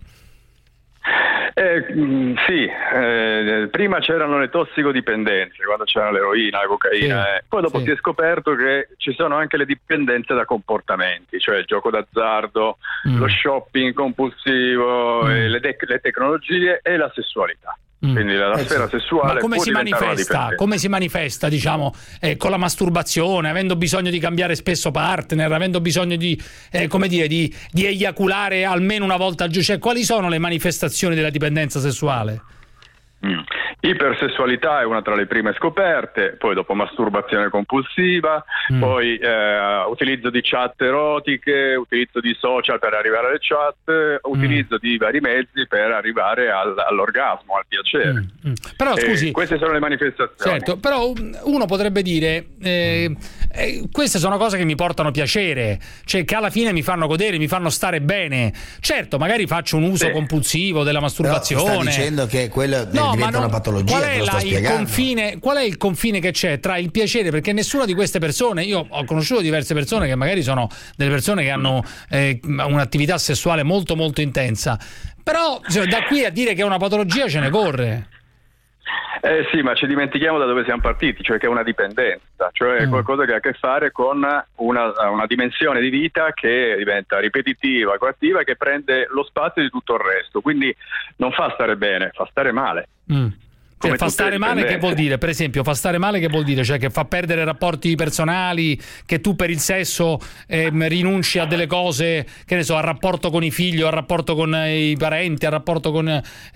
[SPEAKER 16] Sì, prima c'erano le tossicodipendenze, quando c'era l'eroina, la cocaina, poi dopo si è scoperto che ci sono anche le dipendenze da comportamenti, cioè il gioco d'azzardo, lo shopping compulsivo, le tecnologie e la sessualità. Quindi la sfera sessuale.
[SPEAKER 3] Ma come si manifesta, diciamo, con la masturbazione, avendo bisogno di cambiare spesso partner, avendo bisogno di eiaculare almeno una volta al giorno? Cioè, quali sono le manifestazioni della dipendenza sessuale?
[SPEAKER 16] Ipersessualità è una tra le prime scoperte, poi dopo masturbazione compulsiva, poi utilizzo di chat erotiche, utilizzo di social per arrivare alle chat, utilizzo di vari mezzi per arrivare all'orgasmo, al piacere.
[SPEAKER 3] Però scusi,
[SPEAKER 16] queste sono le manifestazioni.
[SPEAKER 3] Certo, però uno potrebbe dire queste sono cose che mi portano piacere, cioè che alla fine mi fanno godere, mi fanno stare bene. Certo, magari faccio un uso compulsivo della masturbazione.
[SPEAKER 4] Però sta dicendo che quello diventa una patologia.
[SPEAKER 3] Qual è il confine che c'è tra il piacere? Perché nessuna di queste persone, io ho conosciuto diverse persone che magari sono delle persone che hanno un'attività sessuale molto molto intensa, però da qui a dire che è una patologia ce ne corre.
[SPEAKER 16] Sì, ma ci dimentichiamo da dove siamo partiti, cioè che è una dipendenza, cioè qualcosa che ha a che fare con una dimensione di vita che diventa ripetitiva, coattiva, che prende lo spazio di tutto il resto, quindi non fa stare bene, fa stare male.
[SPEAKER 3] Cioè, fa stare male che vuol dire? Per esempio, fa stare male che vuol dire? Cioè che fa perdere rapporti personali, che tu per il sesso rinunci a delle cose, che ne so, al rapporto con i figli, al rapporto con i parenti, al rapporto con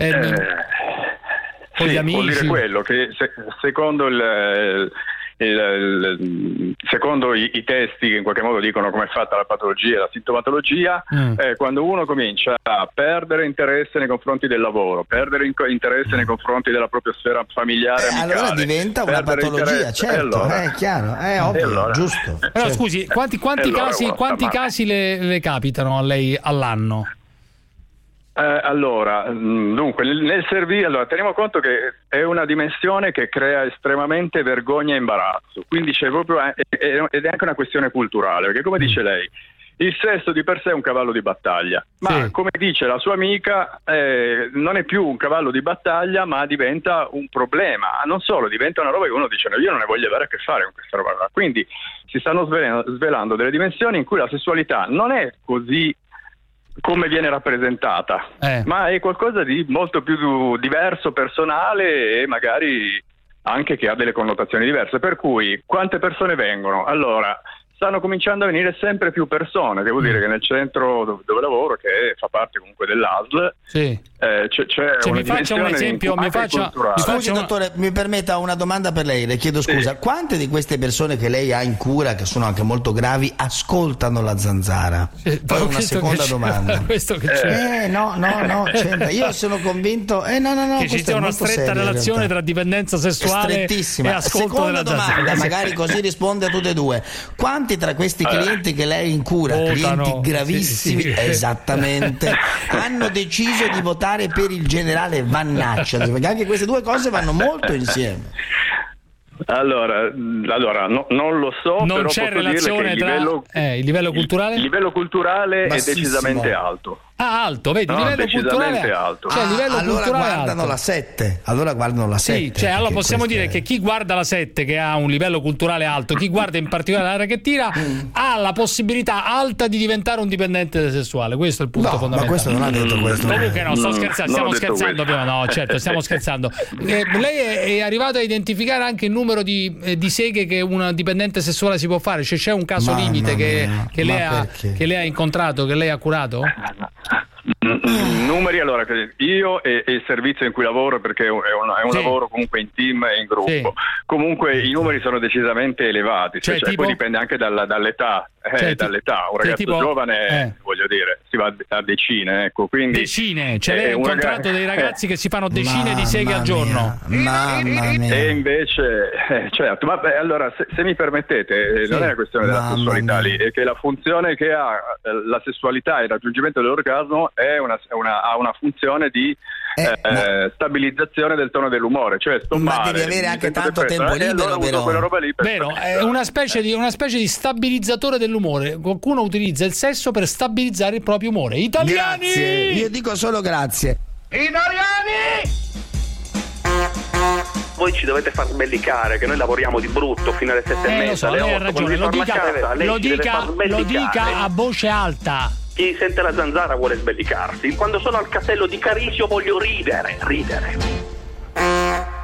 [SPEAKER 3] gli amici.
[SPEAKER 16] Vuol dire quello che secondo secondo i testi che in qualche modo dicono come è fatta la patologia e la sintomatologia, quando uno comincia a perdere interesse nei confronti del lavoro, perdere interesse nei confronti della propria sfera familiare, amicale,
[SPEAKER 4] allora diventa una patologia, certo, allora, è chiaro, è ovvio, allora, giusto.
[SPEAKER 3] Però scusi, quanti casi le capitano a lei all'anno?
[SPEAKER 16] Dunque nel servizio, teniamo conto che è una dimensione che crea estremamente vergogna e imbarazzo, quindi c'è proprio ed è anche una questione culturale, perché come dice lei, il sesso di per sé è un cavallo di battaglia, ma come dice la sua amica non è più un cavallo di battaglia, ma diventa un problema, non solo, diventa una roba che uno dice no, io non ne voglio avere a che fare con questa roba qua. Quindi si stanno svelando delle dimensioni in cui la sessualità non è così come viene rappresentata, ma è qualcosa di molto più diverso, personale e magari anche che ha delle connotazioni diverse, per cui quante persone vengono? Allora, stanno cominciando a venire sempre più persone, devo dire che nel centro dove lavoro, che fa parte comunque dell'ASL, c'è una
[SPEAKER 3] mi faccia un esempio,
[SPEAKER 4] Scusi dottore, mi permetta una domanda per lei, le chiedo scusa, quante di queste persone che lei ha in cura, che sono anche molto gravi, ascoltano la Zanzara? Poi una seconda domanda.
[SPEAKER 3] Questo che c'è.
[SPEAKER 4] No, io sono convinto
[SPEAKER 3] che ci sia una stretta relazione tra dipendenza sessuale e ascolto della Zanzara.
[SPEAKER 4] Magari così risponde a tutte e due. Quanti tra questi clienti che lei incura, clienti gravissimi, esattamente, hanno deciso di votare per il generale Vannaccia? Perché anche queste due cose vanno molto insieme.
[SPEAKER 16] Allora non lo so,
[SPEAKER 3] non
[SPEAKER 16] però
[SPEAKER 3] c'è
[SPEAKER 16] posso
[SPEAKER 3] relazione
[SPEAKER 16] dirle che
[SPEAKER 3] il livello culturale?
[SPEAKER 16] Il livello culturale
[SPEAKER 4] bassissimo.
[SPEAKER 16] È decisamente alto.
[SPEAKER 3] Alto, vedi, il livello culturale
[SPEAKER 16] alto.
[SPEAKER 3] Cioè, livello
[SPEAKER 4] allora
[SPEAKER 3] culturale
[SPEAKER 4] guardano
[SPEAKER 3] alto.
[SPEAKER 4] la 7. Allora guardano la 7.
[SPEAKER 3] Sì, cioè allora possiamo dire che chi guarda la 7, che ha un livello culturale alto, chi guarda in particolare la racchettira, ha la possibilità alta di diventare un dipendente sessuale. Questo è il punto fondamentale.
[SPEAKER 4] Ma questo non ha detto questo.
[SPEAKER 3] Comunque no, sto scherzando, stiamo scherzando ovviamente. No, certo, stiamo scherzando. Lei è arrivato a identificare anche il numero di seghe che una dipendente sessuale si può fare? Cioè, c'è un caso limite che lei ha incontrato, che lei ha curato?
[SPEAKER 16] Numeri, allora, io e il servizio in cui lavoro, perché è un lavoro comunque in team e in gruppo, comunque i numeri sono decisamente elevati, cioè poi dipende anche dall'età, dall'età. Un ragazzo giovane, voglio dire, si va a decine, ecco, quindi
[SPEAKER 3] decine, cioè lei ha incontrato dei ragazzi che si fanno decine di seghe al giorno.
[SPEAKER 4] Mamma mia.
[SPEAKER 16] E invece, certo, allora se mi permettete, non è una questione della sessualità lì, è che la funzione che ha la sessualità e il raggiungimento dell'orgasmo ha una funzione di stabilizzazione del tono dell'umore, cioè stoppare.
[SPEAKER 4] Ma devi avere anche tanto tempo libero,
[SPEAKER 16] quella roba lì
[SPEAKER 3] vero, è una specie di stabilizzatore dell'umore. Qualcuno utilizza il sesso per stabilizzare il proprio umore. Italiani!
[SPEAKER 4] Grazie. Io dico solo grazie.
[SPEAKER 10] Italiani! Voi ci dovete far sbellicare che noi lavoriamo di brutto fino alle 7:30, alle 8.
[SPEAKER 3] Lei ha ragione, lo dica a voce alta.
[SPEAKER 10] Chi sente la Zanzara vuole sbellicarsi. Quando sono al castello di Carisio voglio ridere.